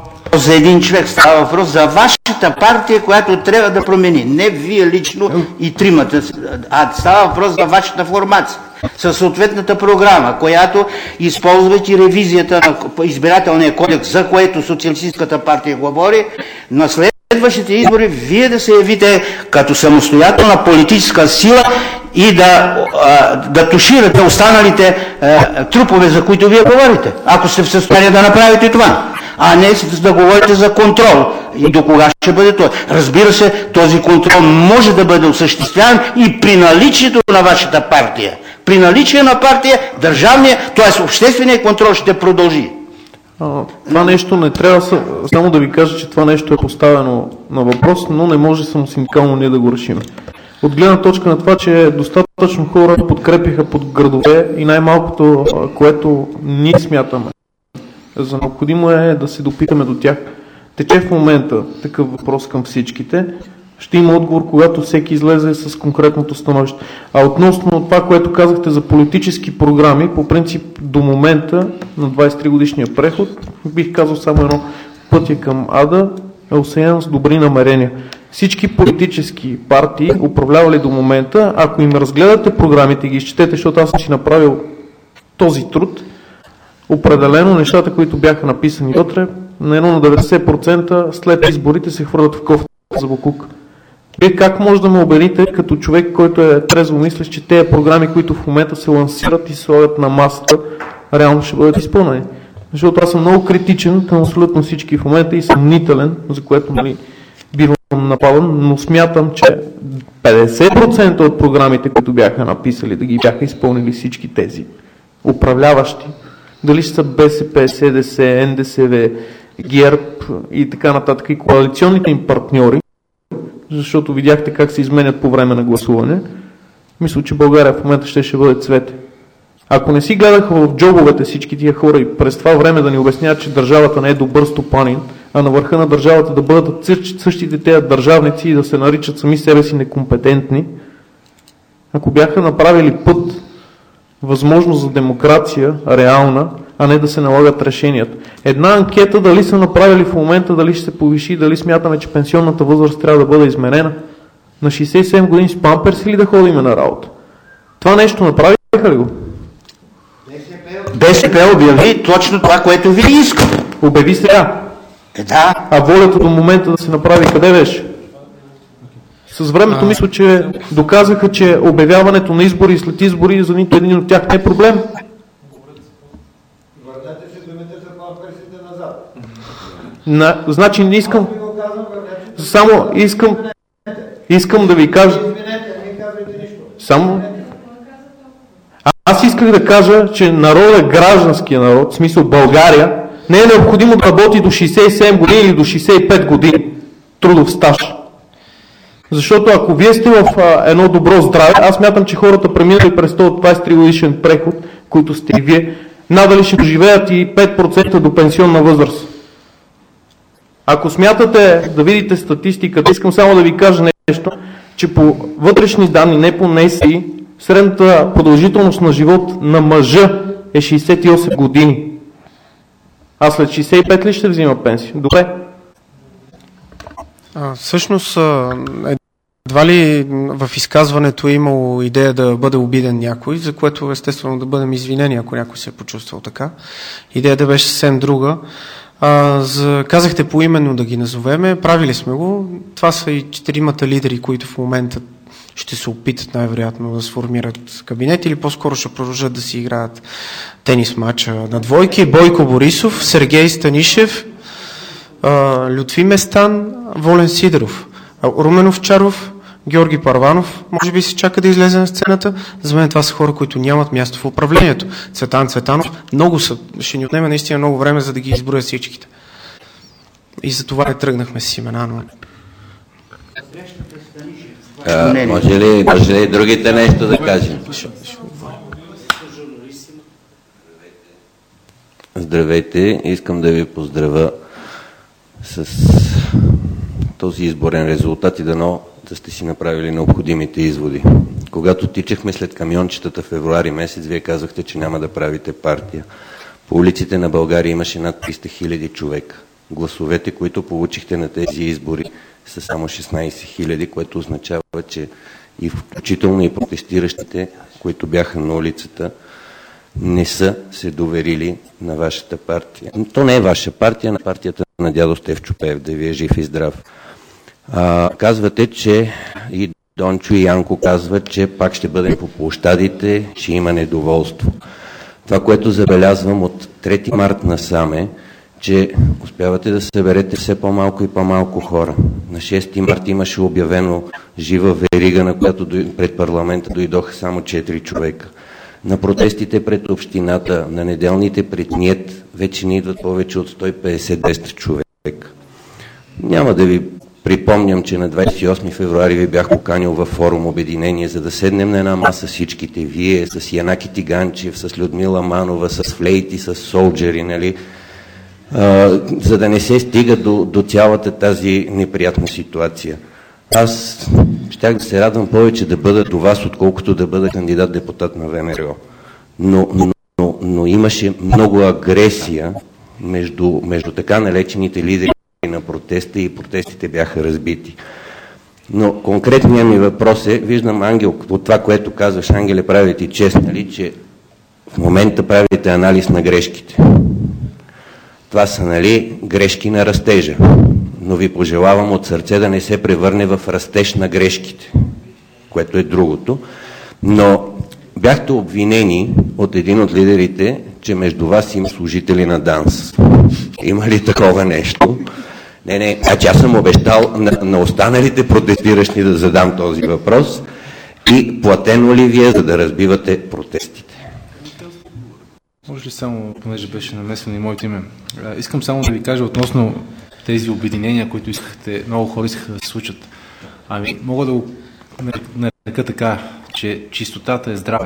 За един човек става въпрос за вашата партия, която трябва да промени. Не вие лично и тримата, а става въпрос за вашата формация. Със съответната програма, която използвайки ревизията на избирателния кодекс, за което Социалистическата партия говори, на следващите избори вие да се явите като самостоятелна политическа сила и да, да туширате останалите трупове, за които вие говорите, ако сте в състояние да направите това, а не да говорите за контрол. И до кога ще бъде това? Разбира се, този контрол може да бъде осъществяван и при наличието на вашата партия. При наличие на партия, държавния, т.е. обществения контрол ще продължи. А, това нещо не трябва само да ви кажа, че това нещо е поставено на въпрос, но не може само синдикално ние да го решим. От гледна точка на това, че достатъчно хора подкрепиха под градове и най-малкото, което ние смятаме за необходимо е да се допитаме до тях. Тече в момента такъв въпрос към всичките. Ще има отговор, когато всеки излезе с конкретното становище. А относно това, което казахте за политически програми, по принцип до момента на двадесет и три годишния преход, бих казал само едно: пътя към ада е осеян с добри намерения. Всички политически партии, управлявали до момента, ако им разгледате програмите и ги изчетете, защото аз съм си направил този труд, определено нещата, които бяха написани вътре, на едно на деветдесет процента след изборите се хвърлят в кофта за боклук. Вие как може да ме убедите като човек, който е трезво мислещ, че тези програми, които в момента се лансират и слагат на масата, реално ще бъдат изпълнени? Защото аз съм много критичен към абсолютно всички в момента и съмнителен, за което нали, бивам нападан, но смятам, че петдесет процента от програмите, които бяха написали, да ги бяха изпълнили всички тези управляващи, дали ще са БСП, СДС, НДСВ, ГЕРБ и така нататък, и коалиционните им партньори, защото видяхте как се изменят по време на гласуване, мисля, че България в момента ще, ще бъде цвете. Ако не си гледаха в джобовете всички тия хора и през това време да ни обясняват, че държавата не е добър стопанин, а на върха на държавата да бъдат същите тези държавници и да се наричат сами себе си некомпетентни, ако бяха направили път, възможност за демокрация реална, а не да се налагат решенията. Една анкета дали са направили в момента, дали ще се повиши, дали смятаме, че пенсионната възраст трябва да бъде изменена. На шейсет и седем години с памперс или да ходим на работа? Това нещо направиха ли го? БСП обяви точно това, което ви искате. Обяви сега. Е, да. А волята до момента да се направи къде беше? С времето мисля, че доказаха, че обявяването на избори и след избори за нито един от тях не е проблем. Върнете се думите за памперсите назад. На, значи не искам... Само искам... Искам да ви кажа... Само... Аз исках да кажа, че народът, гражданския народ, в смисъл България, не е необходимо да работи до шейсет и седем години или до шейсет и пет години трудов стаж. Защото ако вие сте в а, едно добро здраве, аз мятам, че хората преминали през този двадесет и три годишен преход, които сте и вие, надали ще живеят и пет процента до пенсионна възраст. Ако смятате да видите статистиката, искам само да ви кажа нещо, че по вътрешни данни, не по Н С И, средната продължителност на живот на мъжа е шейсет и осем години. А след шейсет и пет ли ще взима пенсия? Добре. А, всъщност, едва ли в изказването е имало идея да бъде обиден някой, за което естествено да бъдем извинени, ако някой се е почувствал така. Идеята беше съвсем друга. А, за, казахте поименно да ги назовеме, правили сме го. Това са и четиримата лидери, които в момента ще се опитат най-вероятно да сформират кабинет или по-скоро ще продължат да си играят тенис матча на двойки. Бойко Борисов, Сергей Станишев, Лютви Местан, Волен Сидеров, Румен Овчаров, Георги Парванов, може би се чака да излезе на сцената. За мен това са хора, които нямат място в управлението. Цветан Цветанов, много са, ще ни отнеме наистина много време, за да ги изброя всичките. И за това не тръгнахме с имена, но... А, може ли, може ли другите нещо да кажем? Здравейте, искам да ви поздравя с този изборен резултат и дано да сте си направили необходимите изводи. Когато тичахме след камиончетата в февруари месец, вие казахте, че няма да правите партия. По улиците на България имаше над триста хиляди човека. Гласовете, които получихте на тези избори, са само шестнайсет хиляди, което означава, че и включително и протестиращите, които бяха на улицата, не са се доверили на вашата партия. То не е ваша партия, на партията на дядо Стефчо Пеев, да ви е жив и здрав. А, казвате, че и Дончо и Янко казват, че пак ще бъдем по площадите, ще има недоволство. Това, което забелязвам от трети март насаме, че успявате да съберете все по-малко и по-малко хора. На шести март имаше обявено жива верига, на която пред парламента дойдоха само четири човека. На протестите пред общината, на неделните пред НИЕТ вече не идват повече от сто и петдесет до двеста човека. Няма да ви припомням, че на двайсет и осми февруари ви бях поканил във форум Обединение, за да седнем на една маса всичките вие, с Янаки Тиганчев, с Людмила Манова, с флейти, с солджери, нали? Uh, за да не се стига до, до цялата тази неприятна ситуация. Аз щях да се радвам повече да бъда до вас, отколкото да бъда кандидат депутат на ВМРО. Но, но, но, но имаше много агресия между, между така налечените лидери на протеста и протестите бяха разбити. Но конкретният ми въпрос е, виждам, Ангел, от това, което казваш, Ангеле, правите чест, нали, че в момента правите анализ на грешките. Това са, нали, грешки на растежа, но ви пожелавам от сърце да не се превърне в растеж на грешките, което е другото. Но бяхте обвинени от един от лидерите, че между вас има служители на ДАНС. Има ли такова нещо? Не, не, значи аз съм обещал на, на останалите протестиращи да задам този въпрос и платено ли ви е, за да разбивате протестите? Може ли само, понеже беше намесено и моето име, искам само да ви кажа относно тези обединения, които искахте, много хора искаха да се случат. Ами, мога да го нарека така, че чистотата е здраве.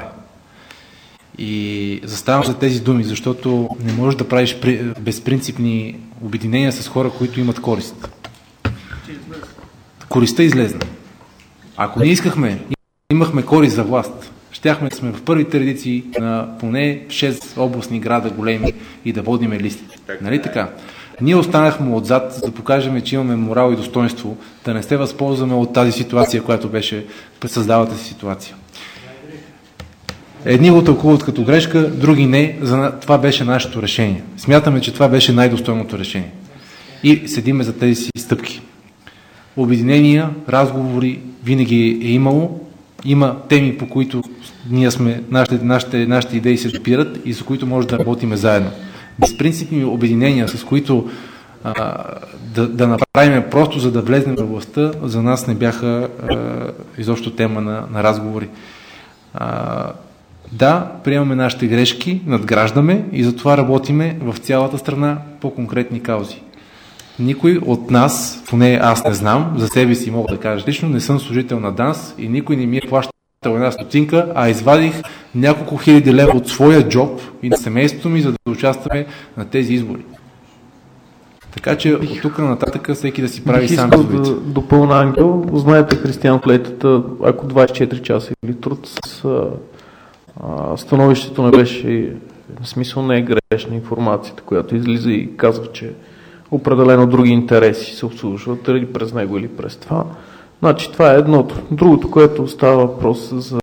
И заставам за тези думи, защото не можеш да правиш безпринципни обединения с хора, които имат корист. Користта излезна. Ако не искахме, имахме корист за власт, щяхме да сме в първите редици на поне шест областни града големи и да водиме листи. Нали така? Ние останахме отзад, за да покажем, че имаме морал и достоинство, да не се възползваме от тази ситуация, която беше пред създалата си ситуация. Едни го тълкуват като грешка, други не. За това беше нашето решение. Смятаме, че това беше най-достойното решение. И седиме за тези си стъпки. Обединения, разговори винаги е имало. Има теми, по които ние сме, нашите, нашите, нашите идеи се допират и за които може да работиме заедно. Безпринципни обединения, с които а, да, да направим просто за да влезнем във властта, за нас не бяха а, изобщо тема на, на разговори. А, да, приемаме нашите грешки, надграждаме и затова работиме в цялата страна по конкретни каузи. Никой от нас, поне аз не знам, за себе си мога да кажа лично, не съм служител на ДАНС и никой не ми е плащал една стотинка, а извадих няколко хиляди лева от своя джоб и на семейството ми, за да участваме на тези избори. Така че от тук нататък всеки да си прави сам изводите. Да допълна Ангел. Знаете, Християн Флейтата, ако двайсет и четири часа или труд, с а, становището не беше, в смисъл не е грешна информацията, която излиза и казва, че определено други интереси се обслужват или през него, или през това. Значи това е едното. Другото, което става въпрос за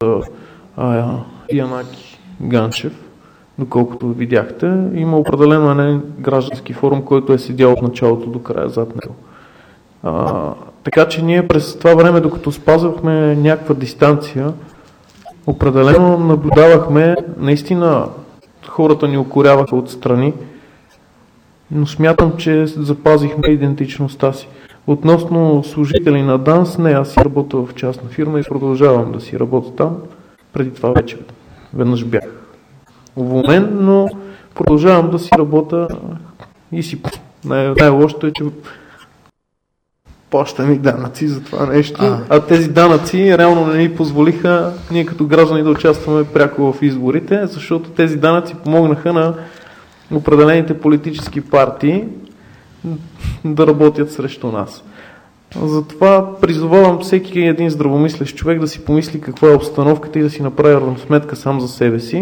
а, Янаки Ганчев, доколкото видяхте, има определено един граждански форум, който е седял от началото до края зад него. А, така че ние през това време, докато спазвахме някаква дистанция, определено наблюдавахме, наистина хората ни укоряваха отстрани, но смятам, че запазихме идентичността си. Относно служители на ДАНС, не, аз си работя в частна фирма и продължавам да си работя там. Преди това вече веднъж бях уволнен, но продължавам да си работя и си... Най- най-лошото е, че плащам и данъци за това нещо, а. а тези данъци реално не ни позволиха ние като граждани да участваме пряко в изборите, защото тези данъци помогнаха на определените политически партии да работят срещу нас. Затова призовавам всеки един здравомислещ човек да си помисли каква е обстановката и да си направи равносметка сам за себе си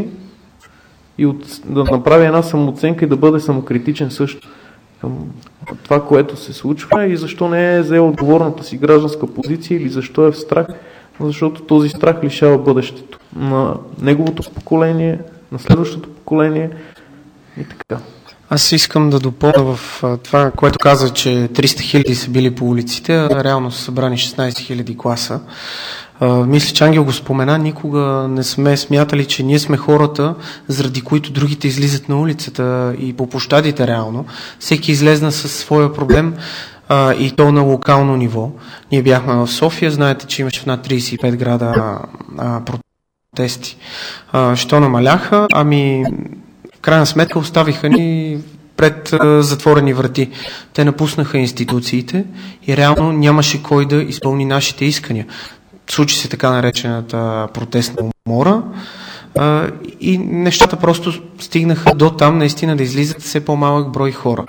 и от, да направи една самооценка и да бъде самокритичен също към това, което се случва и защо не е взел отговорната си гражданска позиция или защо е в страх, защото този страх лишава бъдещето на неговото поколение, на следващото поколение и така. Аз искам да допълня в това, което каза, че триста хиляди са били по улиците, а реално са събрани шестнайсет хиляди гласа. Мисля, че Ангел го спомена, никога не сме смятали, че ние сме хората, заради които другите излизат на улицата и по площадите реално. Всеки излезна със своя проблем а, и то на локално ниво. Ние бяхме в София, знаете, че имаше в над трийсет и пет града а, протести. А, що намаляха? Ами... В крайна сметка оставиха ни пред а, затворени врати. Те напуснаха институциите и реално нямаше кой да изпълни нашите искания. Случи се така наречената протестна умора а, и нещата просто стигнаха до там наистина да излизат все по-малък брой хора.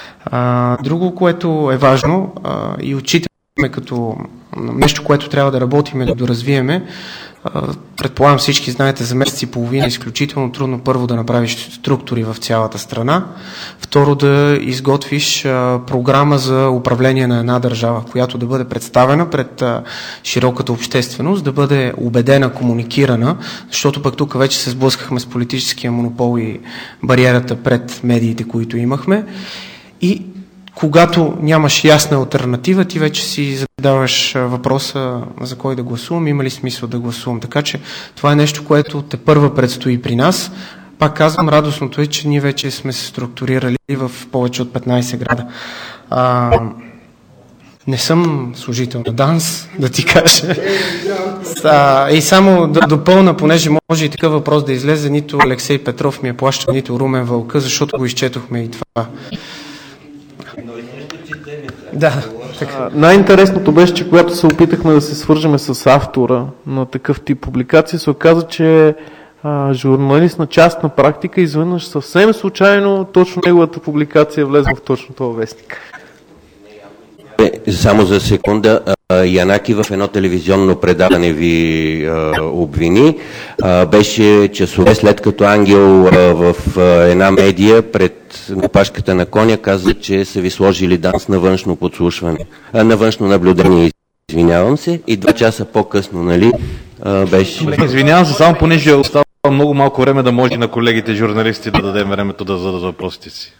А, друго, което е важно а, и отчитаме като нещо, което трябва да работим и да доразвиеме, предполагам всички знаете, за месец и половина е изключително трудно първо да направиш структури в цялата страна, второ да изготвиш а, програма за управление на една държава, която да бъде представена пред а, широката общественост, да бъде убедена, комуникирана, защото пък тук вече се сблъскахме с политическия монопол и бариерата пред медиите, които имахме. И когато нямаш ясна алтернатива, ти вече си задаваш въпроса за кой да гласувам, има ли смисъл да гласувам. Така че това е нещо, което те първа предстои при нас. Пак казвам, радостното е, че ние вече сме се структурирали в повече от петнайсет града. А, не съм служител на ДАНС, да ти кажа. А, и само да допълна, понеже може и такъв въпрос да излезе, нито Алексей Петров ми е плащал, нито Румен Вълка, защото го изчетохме и това. Да. Най-интересното беше, че когато се опитахме да се свържеме с автора на такъв тип публикация, се оказа, че а, журналист на частна практика изведнъж съвсем случайно точно неговата публикация влезе в точно този вестник. Само за секунда, Янаки в едно телевизионно предаване ви а, обвини. А, беше часове след като Ангел а, в а, една медия пред опашката на коня каза, че са ви сложили ДАНС на външно подслушване, а, на външно наблюдение. Извинявам се. И два часа по-късно, нали, а, беше... Извинявам се, само понеже остава много малко време да може на колегите журналисти да дадем времето да зададат въпросите си.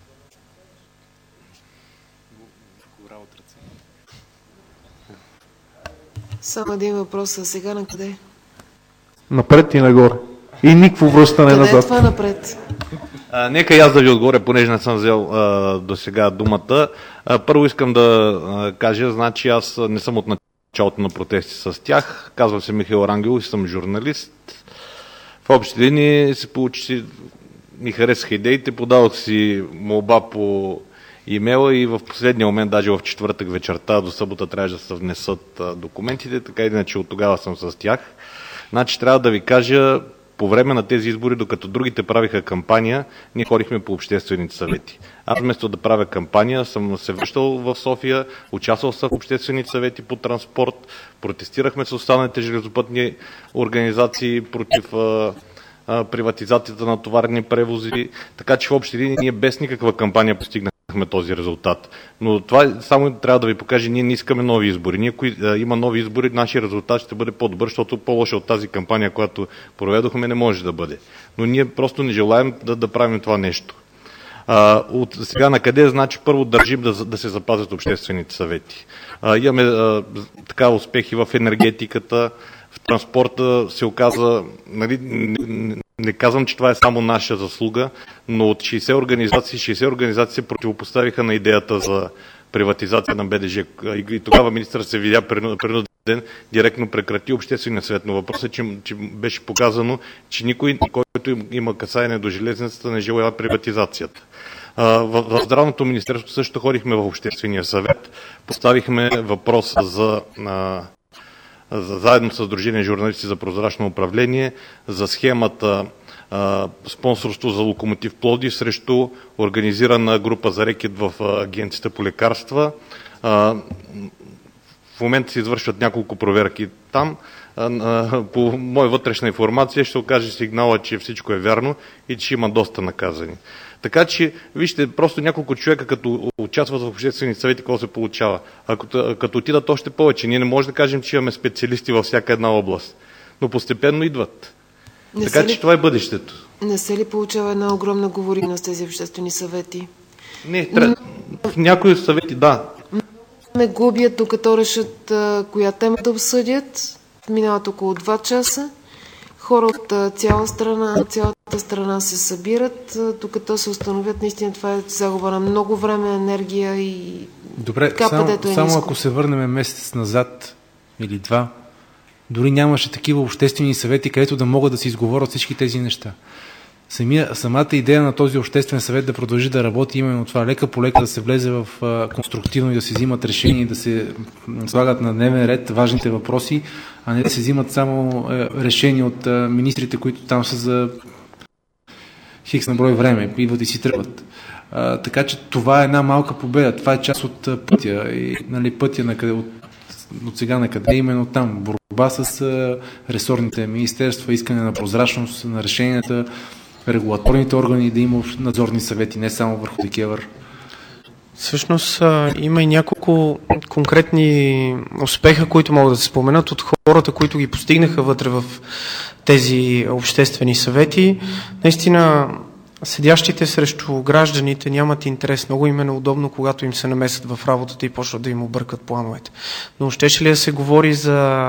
Само един въпрос, а сега на къде? Напред и нагоре. И никакво връщане къде назад. Къде е това напред? А, нека и аз да ви отговоря, понеже не съм взел а, до сега думата. А, първо искам да а, кажа, значи аз не съм от началото на протести с тях. Казвам се Михаил Рангелов и съм журналист. В общи линии се получи, ми харесаха идеите, подавах си молба по имейла и в последния момент, даже в четвъртък вечерта, до събота трябваше да се внесат документите, така или иначе от тогава съм с тях. Значи трябва да ви кажа, по време на тези избори, докато другите правиха кампания, ние ходихме по обществените съвети. Аз вместо да правя кампания, съм се връщал в София, участвал съм в обществените съвети по транспорт, протестирахме с останалите железопътни организации против а, а, приватизацията на товарни превози, така че в общи линии ние без никаква кампания постигнахме този резултат. Но това само трябва да ви покаже, ние не искаме нови избори. Ние, ако има нови избори, нашия резултат ще бъде по-добър, защото по-лоша от тази кампания, която проведохме, не може да бъде. Но ние просто не желаем да, да правим това нещо. А, от сега на къде, значи първо държим да, да се запазят обществените съвети. А, имаме а, така успехи в енергетиката, в транспорта се оказа, нали, не, не казвам, че това е само наша заслуга, но от шейсет организации, шейсет организации се противопоставиха на идеята за приватизация на Б Д Ж. И тогава министър се видя принуден, директно прекрати обществения съвет. Но въпросът е, че, че беше показано, че никой, който има касаене до железницата, не желая приватизацията. В, в здравното министерство също ходихме в обществения съвет, поставихме въпрос за, за заедно с Сдружение журналисти за прозрачно управление, за схемата а, спонсорство за Локомотив Пловдив срещу организирана група за рекет в Агенцията по лекарства. А, в момента се извършват няколко проверки там. А, а, по моя вътрешна информация ще окаже сигнала, че всичко е вярно и че има доста наказани. Така че, вижте, просто няколко човека, като участват в обществени съвети, какво се получава. А като, като отидат още повече, ние не можем да кажем, че имаме специалисти във всяка една област, но постепенно идват. Не така че ли, това е бъдещето. Не се ли получава една огромна говорина с тези обществени съвети? Не, трябва, в някои съвети, да. Ме губят, докато решат а, коя тема да обсъдят. Минават около два часа. Хора от цяла страна, цялата страна се събират, докато се установят. Наистина това е загуба на много време, енергия и Добре, така, само, където е само ниско. ако се върнем месец назад или два, дори нямаше такива обществени съвети, където да могат да се изговорят всички тези неща. Самия, самата идея на този обществен съвет да продължи да работи именно това, лека по лека да се влезе в а, конструктивно и да се взимат решения и да се слагат на дневен ред важните въпроси, а не да се взимат само а, решения от а, министрите, които там са за хикс на брой време, идват и си тръгват. А, така че това е една малка победа, това е част от а, пътя и нали, пътя на къде, от, от сега на къде, именно там. Борба с а, ресорните министерства, искане на прозрачност на решенията, регулаторните органи да има надзорни съвети, не само върху ДКЕВР. Всъщност има и няколко конкретни успеха, които могат да се споменат от хората, които ги постигнаха вътре в тези обществени съвети. Наистина, седящите срещу гражданите нямат интерес. Много им е неудобно, когато им се намесят в работата и почват да им объркат плановете. Но щеше ли да се говори за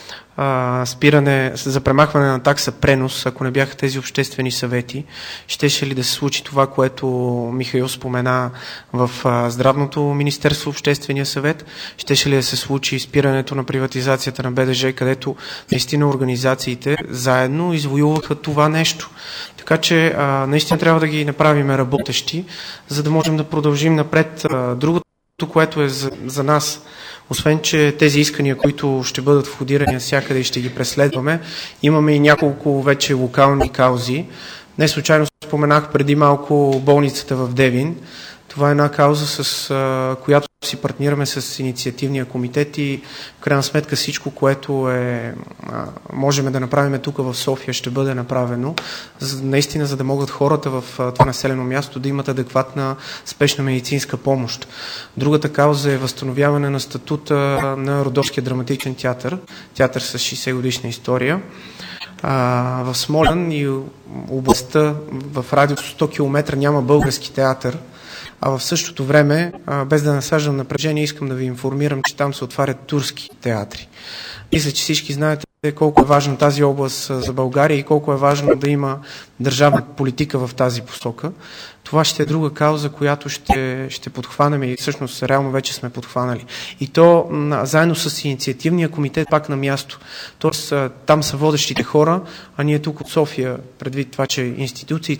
спиране, за премахване на такса пренос, ако не бяха тези обществени съвети, щеше ли да се случи това, което Михаил спомена в Здравното министерство, обществения съвет, щеше ли да се случи спирането на приватизацията на Б Д Ж, където наистина организациите заедно извоюваха това нещо. Така че наистина трябва да ги направим работещи, за да можем да продължим напред. Другото, което е за, за нас, освен че тези искания, които ще бъдат входирани навсякъде и ще ги преследваме, имаме и няколко вече локални каузи. Не случайно споменах преди малко болницата в Девин. Това е една кауза, с а, която си партнираме с инициативния комитет и в крайна сметка всичко, което е, а, можем да направим тук в София, ще бъде направено. За, наистина, за да могат хората в а, това населено място да имат адекватна спешна медицинска помощ. Другата кауза е възстановяване на статута на Родопския драматичен театър. Театър с шейсет годишна история. А, в Смолян и областта в радиус сто километра няма български театър, а в същото време, без да насаждам напрежение, искам да ви информирам, че там се отварят турски театри. Мисля, че всички знаете колко е важна тази област за България и колко е важно да има държавна политика в тази посока. Това ще е друга кауза, която ще, ще подхванем и всъщност реално вече сме подхванали. И то заедно с инициативния комитет пак на място. Тоест там са водещите хора, а ние тук от София, предвид това, че институциите са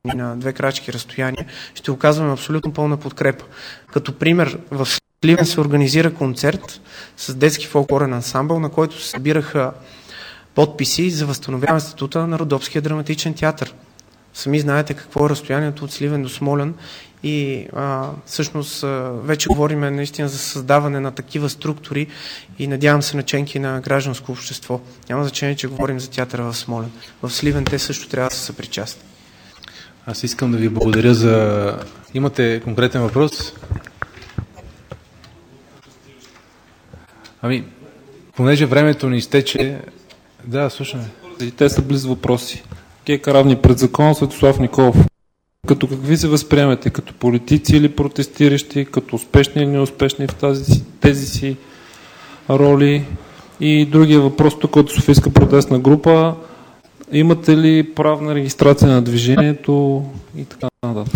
на две крачки разстояние, ще оказваме абсолютно пълна подкрепа. Като пример, в Сливен се организира концерт с детски фолклорен ансамбъл, на който се събираха подписи за възстановяване статута на Родопския драматичен театър. Сами знаете какво е разстоянието от Сливен до Смолян и а, всъщност а, вече говорим наистина за създаване на такива структури и надявам се наченки на гражданско общество. Няма значение, че говорим за театъра в Смолян. В Сливен те също трябва да са съпричастни. Аз искам да ви благодаря за... Имате конкретен въпрос? Ами, понеже времето ни изтече... Да, слушаме. Те са близ въпроси. Кека равни пред закон, Светослав Николов. Като какви се възприемате? Като политици или протестиращи? Като успешни или неуспешни в тази, тези си роли? И другия въпрос тук от Софийска протестна група. Имате ли правна регистрация на движението и така нататък?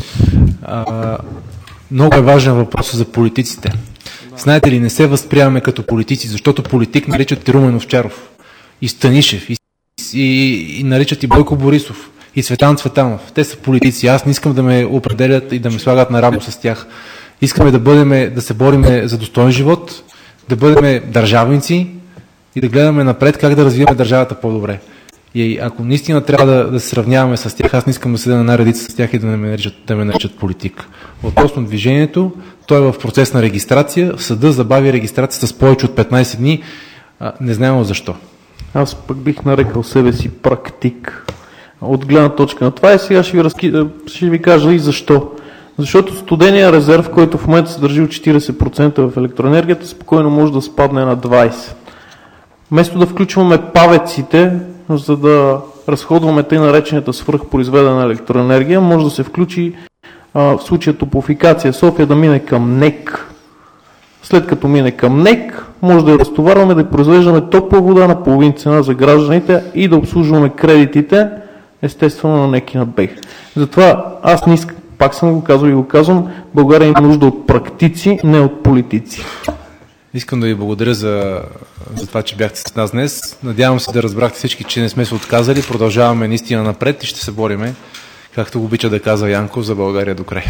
А, много е важен въпрос за политиците. Да. Знаете ли, не се възприемаме като политици, защото политик наричат и Румен Овчаров, и Станишев, и, и, и наричат и Бойко Борисов, и Цветан Цветанов. Те са политици. Аз не искам да ме определят и да ме слагат на равно с тях. Искаме да, бъдем, да се бориме за достоен живот, да бъдем държавници и да гледаме напред как да развиваме държавата по-добре. И ако наистина трябва да, да се сравняваме с тях, аз не искам да седя на една редица с тях и да ме наричат, да ме наричат политик. Относно движението, то е в процес на регистрация. Съда забави регистрацията с повече от петнайсет дни. А, не знаем защо. Аз пък бих нарекал себе си практик от гледна точка на това и сега ще ви, разки... ще ви кажа и защо. Защото студения резерв, който в момента се държи от четирийсет процента в електроенергията, спокойно може да спадне на двайсет процента. Вместо да включваме павеците, за да разходваме тъй наречената свръхпроизведена електроенергия, може да се включи а, в случая Топлофикация София да мине към НЕК. След като мине към НЕК, може да я разтоварваме, да произвеждаме топла вода на половин цена за гражданите и да обслужваме кредитите, естествено на НЕК и на БЕХ. Затова аз не искам, пак съм го казал и го казвам, България има нужда от практици, не от политици. Искам да ви благодаря за, за това, че бяхте с нас днес. Надявам се да разбрахте всички, че не сме се отказали. Продължаваме наистина напред и ще се бориме, както го обича да казва Янков, за България до край.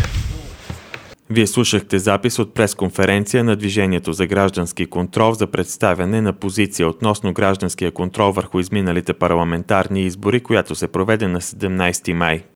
Вие слушахте запис от пресконференция на Движението за граждански контрол за представяне на позиция относно гражданския контрол върху изминалите парламентарни избори, която се проведе на седемнайсети май.